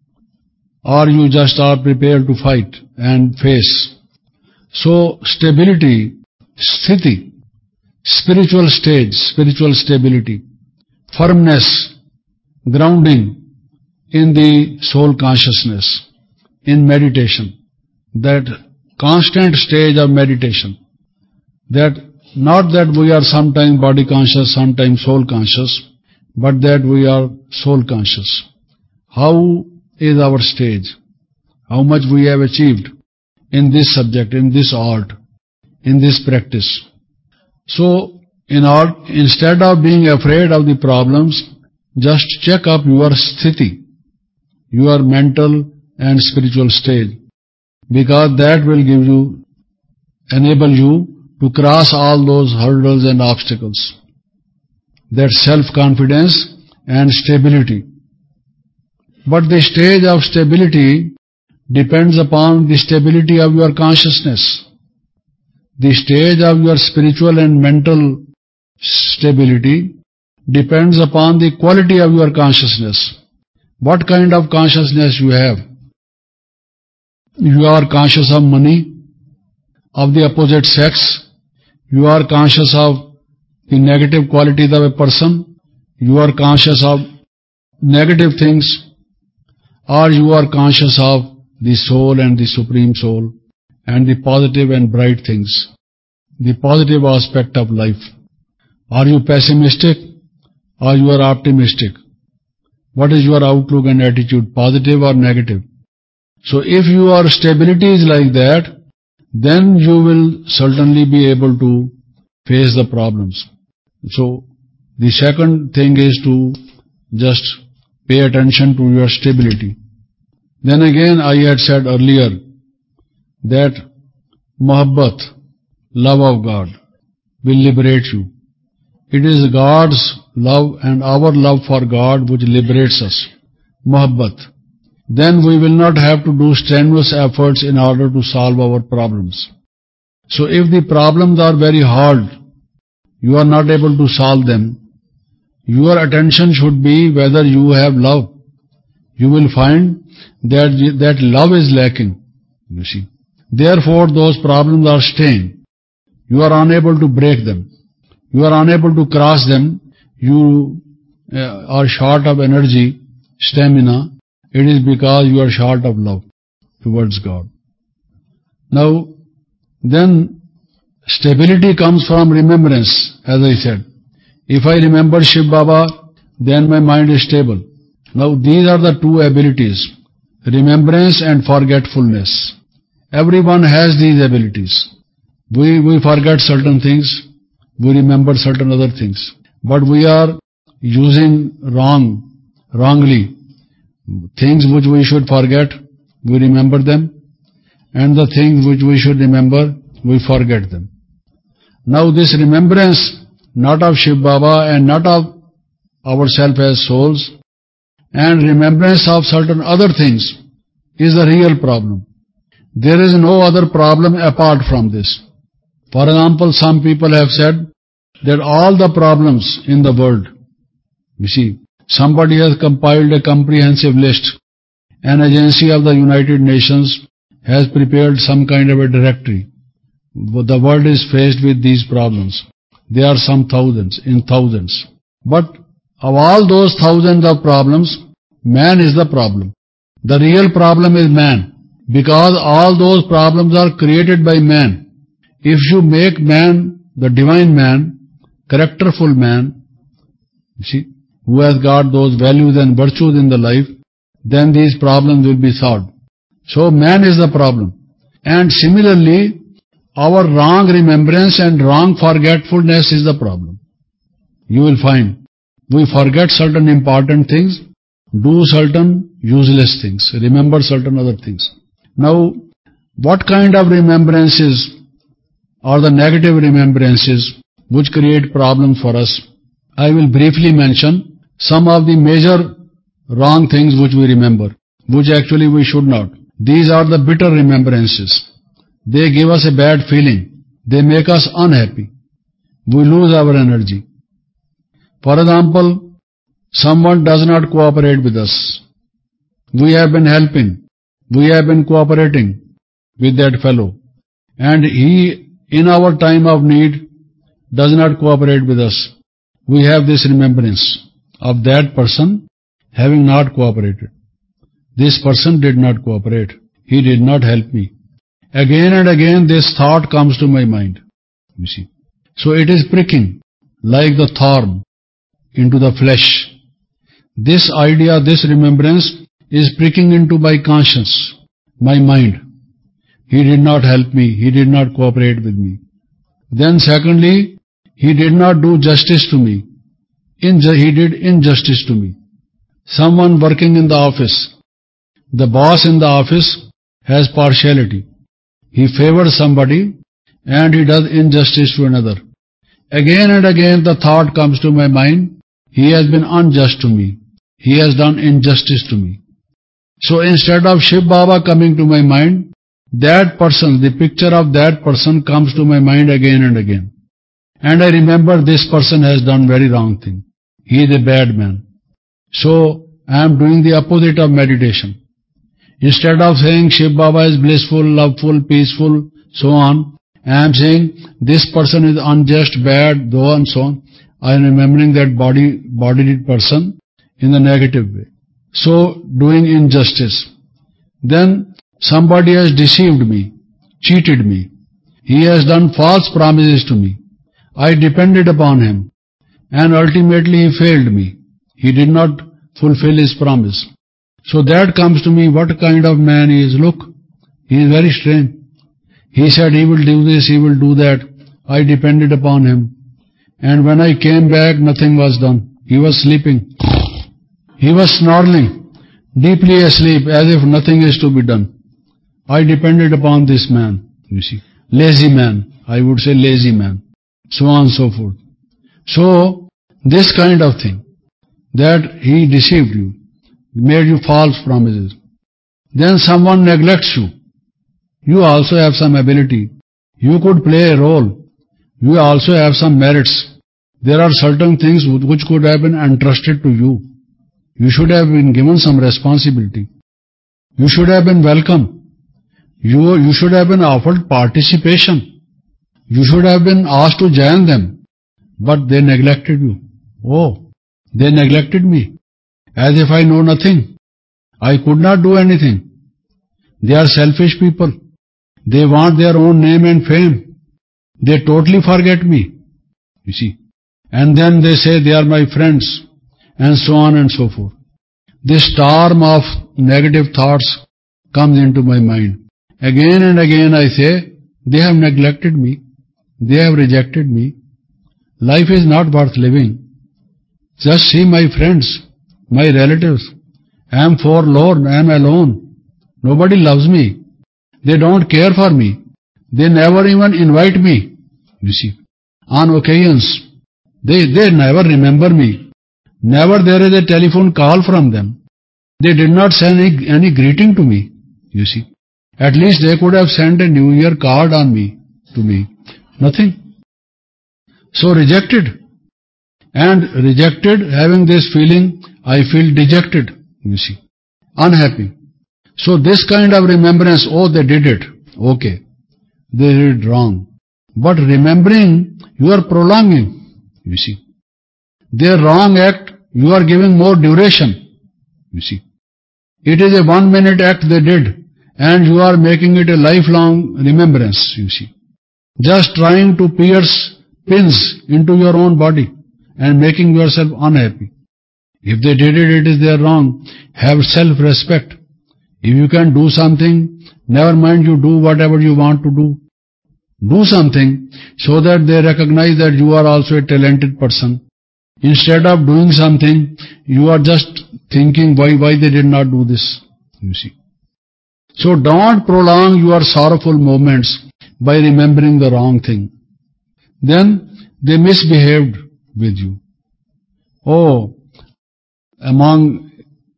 or you just are prepared to fight and face. So stability, sthiti, spiritual stage, spiritual stability, firmness, grounding in the soul consciousness, in meditation, that constant stage of meditation, that not that we are sometimes body conscious, sometimes soul conscious, but that we are soul conscious. How is our stage? How much we have achieved in this subject, in this art, in this practice. So, instead of being afraid of the problems, just check up your sthiti, your mental and spiritual stage, because that will enable you to cross all those hurdles and obstacles. That self-confidence and stability. But the stage of stability depends upon the stability of your consciousness. The stage of your spiritual and mental stability depends upon the quality of your consciousness. What kind of consciousness you have? You are conscious of money, of the opposite sex. You are conscious of the negative qualities of a person. You are conscious of negative things. Or you are conscious of the soul and the supreme soul and the positive and bright things, the positive aspect of life. Are you pessimistic or you are optimistic? What is your outlook and attitude, positive or negative? So if your stability is like that, then you will certainly be able to face the problems. So the second thing is to just pay attention to your stability. Then again, I had said earlier that Muhabbat, love of God, will liberate you. It is God's love and our love for God which liberates us. Muhabbat. Then we will not have to do strenuous efforts in order to solve our problems. So if the problems are very hard, you are not able to solve them, your attention should be whether you have love. You will find that love is lacking, you see. Therefore, those problems are staying. You are unable to break them. You are unable to cross them. You are short of energy, stamina. It is because you are short of love towards God. Now, then stability comes from remembrance, as I said. If I remember Shiv Baba, then my mind is stable. Now, these are the two abilities, remembrance and forgetfulness. Everyone has these abilities. We forget certain things, we remember certain other things. But we are using wrongly. Things which we should forget, we remember them. And the things which we should remember, we forget them. Now this remembrance, not of Shiv Baba and not of ourselves as souls, and remembrance of certain other things is a real problem. There is no other problem apart from this. For example, some people have said that all the problems in the world, you see, somebody has compiled a comprehensive list. An agency of the United Nations has prepared some kind of a directory. The world is faced with these problems. There are some thousands, in thousands. But of all those thousands of problems, man is the problem. The real problem is man, because all those problems are created by man. If you make man, the divine man, characterful man, you see, who has got those values and virtues in the life, then these problems will be solved. So man is the problem. And similarly, our wrong remembrance and wrong forgetfulness is the problem. You will find we forget certain important things, do certain useless things, remember certain other things. Now, what kind of remembrances or the negative remembrances which create problems for us? I will briefly mention some of the major wrong things which we remember, which actually we should not. These are the bitter remembrances. They give us a bad feeling. They make us unhappy. We lose our energy. For example, someone does not cooperate with us. We have been helping. We have been cooperating with that fellow. And he, in our time of need, does not cooperate with us. We have this remembrance of that person having not cooperated. This person did not cooperate. He did not help me. Again and again this thought comes to my mind, you see. So it is pricking like the thorn into the flesh. This idea, this remembrance is pricking into my conscience, my mind. He did not help me. He did not cooperate with me. Then secondly, he did not do justice to me. He did injustice to me. Someone working in the office, the boss in the office has partiality. He favors somebody and he does injustice to another. Again and again the thought comes to my mind, he has been unjust to me. He has done injustice to me. So instead of Shiv Baba coming to my mind, that person, the picture of that person comes to my mind again and again. And I remember this person has done very wrong thing. he is a bad man. So I am doing the opposite of meditation. Instead of saying Shiv Baba is blissful, loveful, peaceful, so on, I am saying this person is unjust, bad, though and so on. I am remembering that bodied person in the negative way. So doing injustice. Then somebody has deceived me, cheated me. He has done false promises to me. I depended upon him, and ultimately he failed me. He did not fulfill his promise. So that comes to me, what kind of man he is. Look, he is very strange. He said he will do this, he will do that. I depended upon him. And when I came back, nothing was done. He was sleeping. He was snoring, deeply asleep, as if nothing is to be done. I depended upon this man, you see. Lazy man. I would say lazy man. So on and so forth. So, this kind of thing, that he deceived you, made you false promises. Then someone neglects you. You also have some ability. You could play a role. You also have some merits. There are certain things which could have been entrusted to you. You should have been given some responsibility. You should have been welcome. You should have been offered participation. You should have been asked to join them. But they neglected you. Oh, they neglected me. As if I know nothing. I could not do anything. They are selfish people. They want their own name and fame. They totally forget me. You see. And then they say they are my friends. And so on and so forth. This storm of negative thoughts comes into my mind. Again and again I say, they have neglected me. They have rejected me. Life is not worth living. Just see my friends, my relatives. I am forlorn, I am alone. Nobody loves me. They don't care for me. They never even invite me. You see, on occasions, they never remember me. Never there is a telephone call from them. They did not send any greeting to me. You see, at least they could have sent a New Year card to me. Nothing. So rejected. And rejected, having this feeling, I feel dejected, you see, unhappy. So this kind of remembrance, oh, they did it. Okay, they did it wrong. But remembering, you are prolonging, you see. Their wrong act, you are giving more duration, you see. It is a 1 minute act they did, and you are making it a lifelong remembrance, you see. Just trying to pierce pins into your own body and making yourself unhappy. If they did it, it is their wrong. Have self-respect. If you can do something, never mind you do whatever you want to do. Do something so that they recognize that you are also a talented person. Instead of doing something, you are just thinking why they did not do this, you see. So don't prolong your sorrowful moments by remembering the wrong thing. Then they misbehaved with you. Oh, among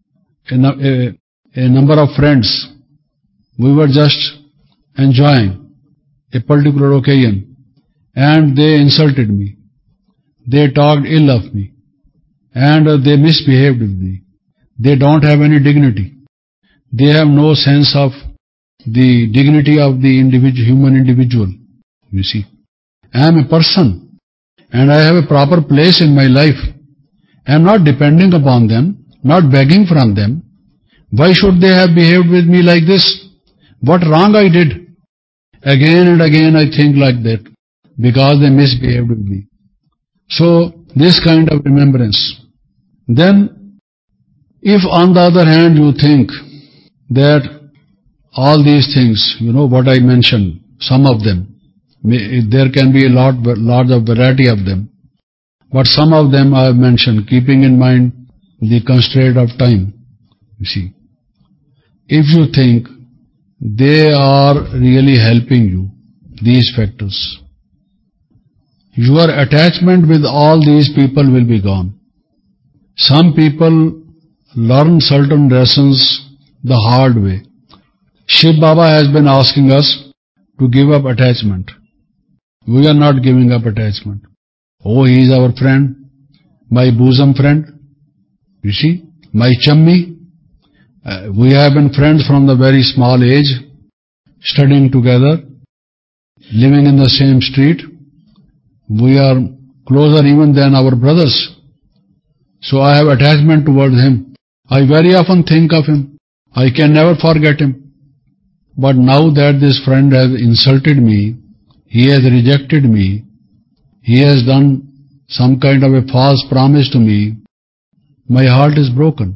a number of friends, we were just enjoying a particular occasion, and they insulted me. They talked ill of me, and they misbehaved with me. They don't have any dignity. They have no sense of the dignity of the human individual, you see. I am a person, and I have a proper place in my life. I am not depending upon them, not begging from them. Why should they have behaved with me like this? What wrong I did? Again and again I think like that, because they misbehaved with me. So, this kind of remembrance. Then, if on the other hand you think that all these things, what I mentioned, some of them, there can be a large of variety of them, but some of them I have mentioned, keeping in mind the constraint of time, you see. If you think they are really helping you, these factors, your attachment with all these people will be gone. Some people learn certain lessons the hard way. Shiv Baba has been asking us to give up attachment. We are not giving up attachment. Oh, he is our friend. my bosom friend, you see, my chummi. We have been friends from the very small age, studying together, living in the same street. We are closer even than our brothers. So I have attachment towards him. I very often think of him. I can never forget him. But now that this friend has insulted me, he has rejected me, he has done some kind of a false promise to me, my heart is broken.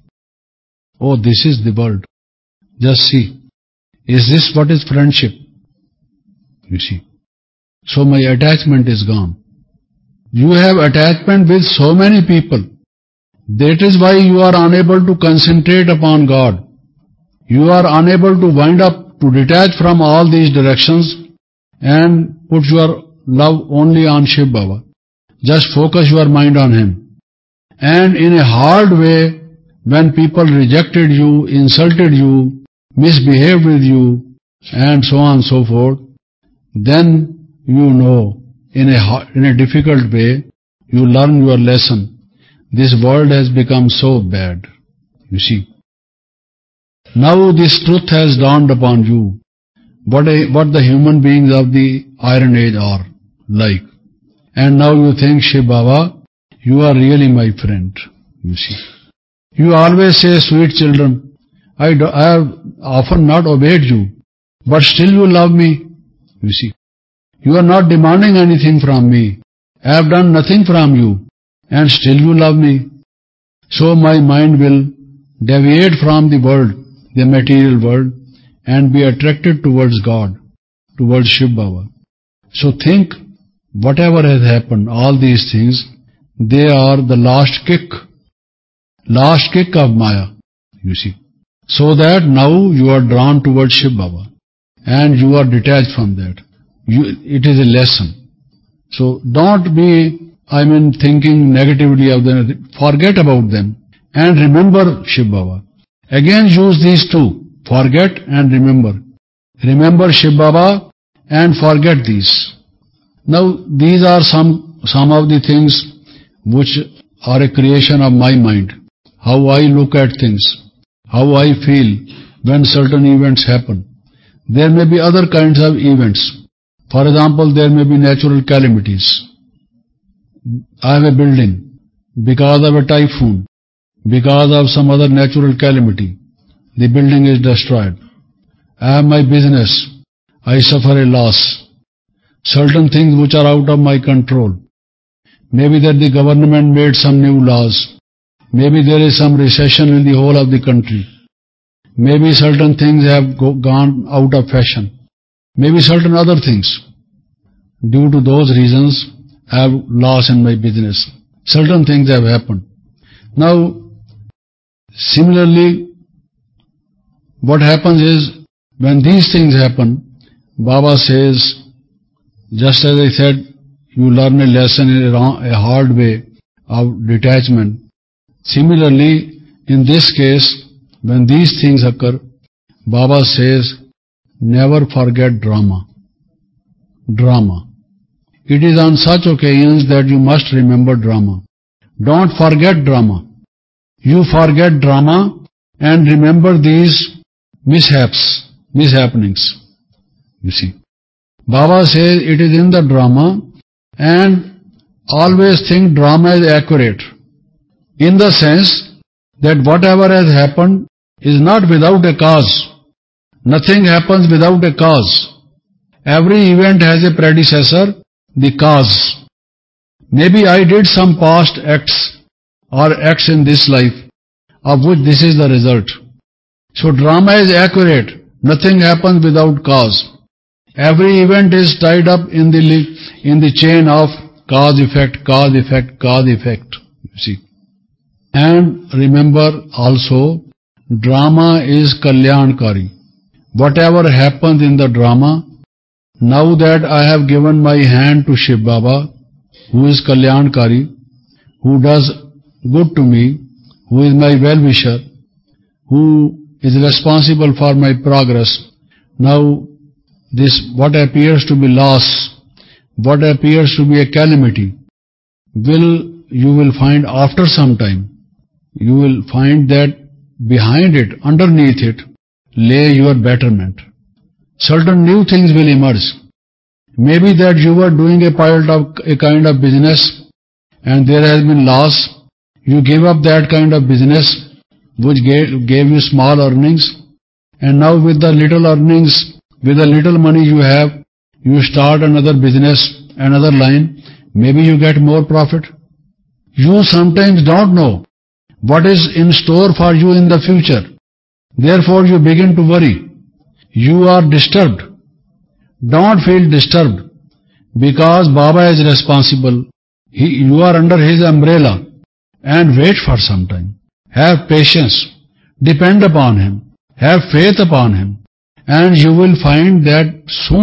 Oh, this is the world. Just see. Is this what is friendship? You see. So my attachment is gone. You have attachment with so many people. That is why you are unable to concentrate upon God. You are unable to wind up, to detach from all these directions and put your love only on Shiv Baba. Just focus your mind on Him. And in a hard way, when people rejected you, insulted you, misbehaved with you, and so on and so forth, then you know, in a difficult way, you learn your lesson. This world has become so bad, you see. Now this truth has dawned upon you, what the human beings of the Iron Age are like. And now you think, Shiv Baba, you are really my friend, you see. You always say, sweet children, I have often not obeyed you, but still you love me, you see. You are not demanding anything from me. I have done nothing from you, and still you love me. So my mind will deviate from the world, the material world, and be attracted towards God, towards Shiv Baba. So think, whatever has happened, all these things, they are the last kick of Maya, you see. So that now you are drawn towards Shiv Baba, and you are detached from that. It is a lesson. So don't be, thinking negatively of them. Forget about them and remember Shiv Baba. Again use these two, forget and remember. Remember Shiv Baba and forget these. Now these are some of the things which are a creation of my mind. How I look at things, how I feel when certain events happen. There may be other kinds of events. For example, there may be natural calamities. I have a building, because of a typhoon, because of some other natural calamity, the building is destroyed. I have my business, I suffer a loss. Certain things which are out of my control. Maybe that the government made some new laws. Maybe there is some recession in the whole of the country. Maybe certain things have gone out of fashion. Maybe certain other things. Due to those reasons, I have loss in my business. Certain things have happened. Now, similarly, what happens is, when these things happen, Baba says, just as I said, you learn a lesson in a hard way of detachment. Similarly, in this case, when these things occur, Baba says, never forget drama. Drama. It is on such occasions that you must remember drama. Don't forget drama. You forget drama and remember these mishappenings. You see. Baba says it is in the drama, and always think drama is accurate, in the sense that whatever has happened is not without a cause. Nothing happens without a cause. Every event has a predecessor, the cause. Maybe I did some past acts or acts in this life, of which this is the result. So drama is accurate. Nothing happens without cause. Every event is tied up in the chain of cause, effect, cause, effect, cause, effect. You see. And remember also, drama is Kalyankari. Whatever happens in the drama, now that I have given my hand to Shiv Baba, who is Kalyankari, who does good to me, who is my well-wisher, who is responsible for my progress, now this, what appears to be loss, what appears to be a calamity, will you will find after some time, you will find that behind it, underneath it, lay your betterment. Certain new things will emerge. Maybe that you were doing a kind of business and there has been loss. You give up that kind of business which gave you small earnings, and now with the little earnings, with the little money you have, you start another business, another line. Maybe you get more profit. You sometimes don't know what is in store for you in the future. Therefore you begin to worry. You are disturbed. Don't feel disturbed, because Baba is responsible. You are under his umbrella, and wait for some time. Have patience. Depend upon him. Have faith upon him. And you will find that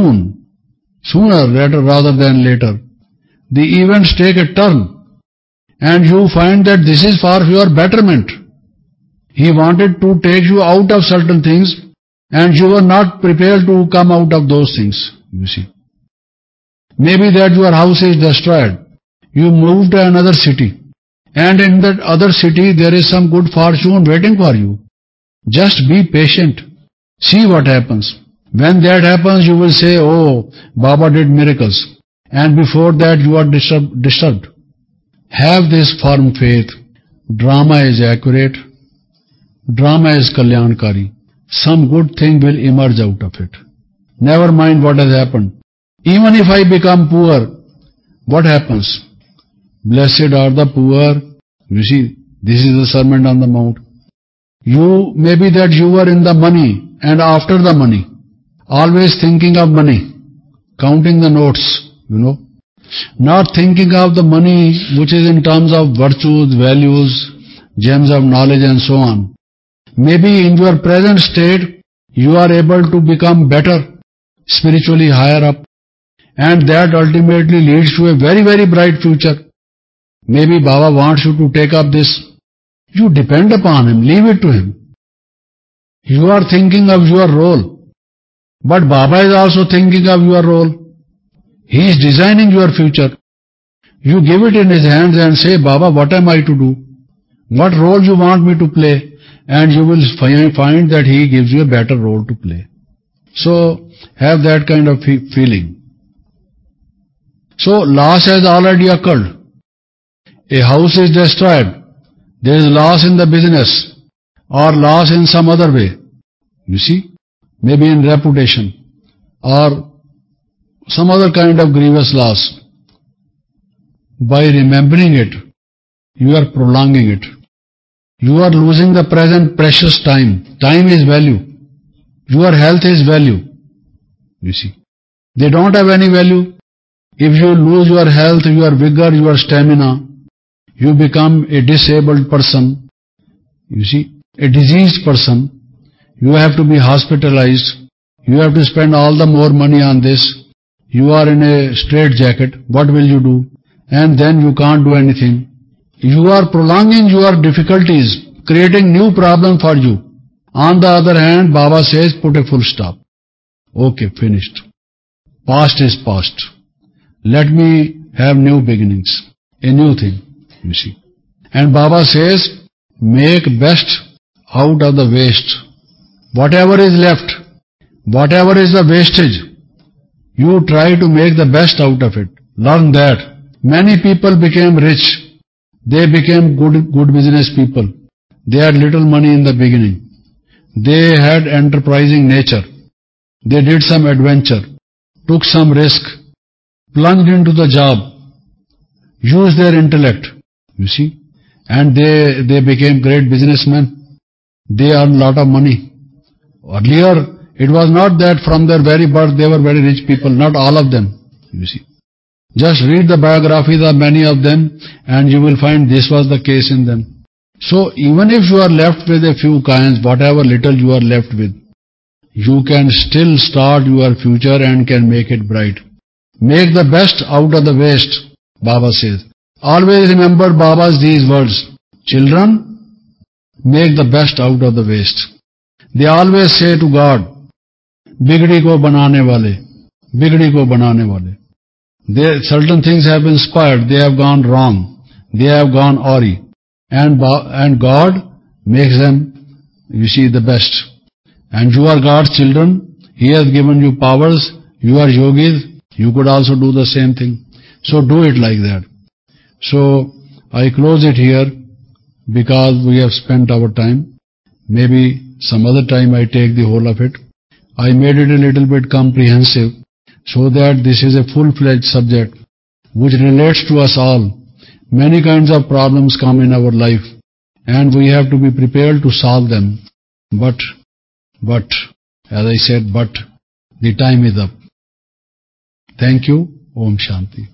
sooner rather than later, the events take a turn, and you find that this is for your betterment. He wanted to take you out of certain things, and you were not prepared to come out of those things, you see. Maybe that your house is destroyed. You move to another city, and in that other city there is some good fortune waiting for you. Just be patient. See what happens. When that happens, you will say, oh, Baba did miracles. And before that you are disturbed. Have this firm faith. Drama is accurate. Drama is kalyankari. Some good thing will emerge out of it. Never mind what has happened. Even if I become poor, what happens? Blessed are the poor. You see, this is the Sermon on the Mount. You may be that you were in the money and after the money, always thinking of money, counting the notes, not thinking of the money which is in terms of virtues, values, gems of knowledge and so on. Maybe in your present state, you are able to become better, spiritually higher up, and that ultimately leads to a very, very bright future. Maybe Baba wants you to take up this. You depend upon him, leave it to him. You are thinking of your role, but Baba is also thinking of your role. He is designing your future. You give it in his hands and say, Baba, what am I to do? What role you want me to play? And you will find that he gives you a better role to play. So, have that kind of feeling. So, loss has already occurred. A house is destroyed. There is loss in the business or loss in some other way. You see, maybe in reputation or some other kind of grievous loss. By remembering it, you are prolonging it. You are losing the present precious time. Time is value. Your health is value. You see, they don't have any value. If you lose your health, your vigor, your stamina, you become a disabled person, you see, a diseased person. You have to be hospitalized. You have to spend all the more money on this. You are in a straitjacket. What will you do? And then you can't do anything. You are prolonging your difficulties, creating new problem for you. On the other hand, Baba says, put a full stop. Okay, finished. Past is past. Let me have new beginnings, a new thing. You see. And Baba says, make best out of the waste. Whatever is left, whatever is the wastage, you try to make the best out of it. Learn that. Many people became rich. They became good business people. They had little money in the beginning. They had enterprising nature. They did some adventure, took some risk, plunged into the job, used their intellect. You see, and they became great businessmen. They earned a lot of money. Earlier, it was not that from their very birth they were very rich people, not all of them, you see. Just read the biographies of many of them and you will find this was the case in them. So even if you are left with a few coins, whatever little you are left with, you can still start your future and can make it bright. Make the best out of the waste, Baba says. Always remember Baba's these words. Children, make the best out of the waste. They always say to God, Bigdi ko banane wale, Bigdi ko banane wale. Certain things have been spoiled, they have gone wrong. they have gone awry. And God makes them, you see, the best. And you are God's children. He has given you powers. You are yogis. You could also do the same thing. So do it like that. So I close it here because we have spent our time. Maybe some other time I take the whole of it. I made it a little bit comprehensive so that this is a full-fledged subject which relates to us all. Many kinds of problems come in our life and we have to be prepared to solve them. But, as I said, the time is up. Thank you. Om Shanti.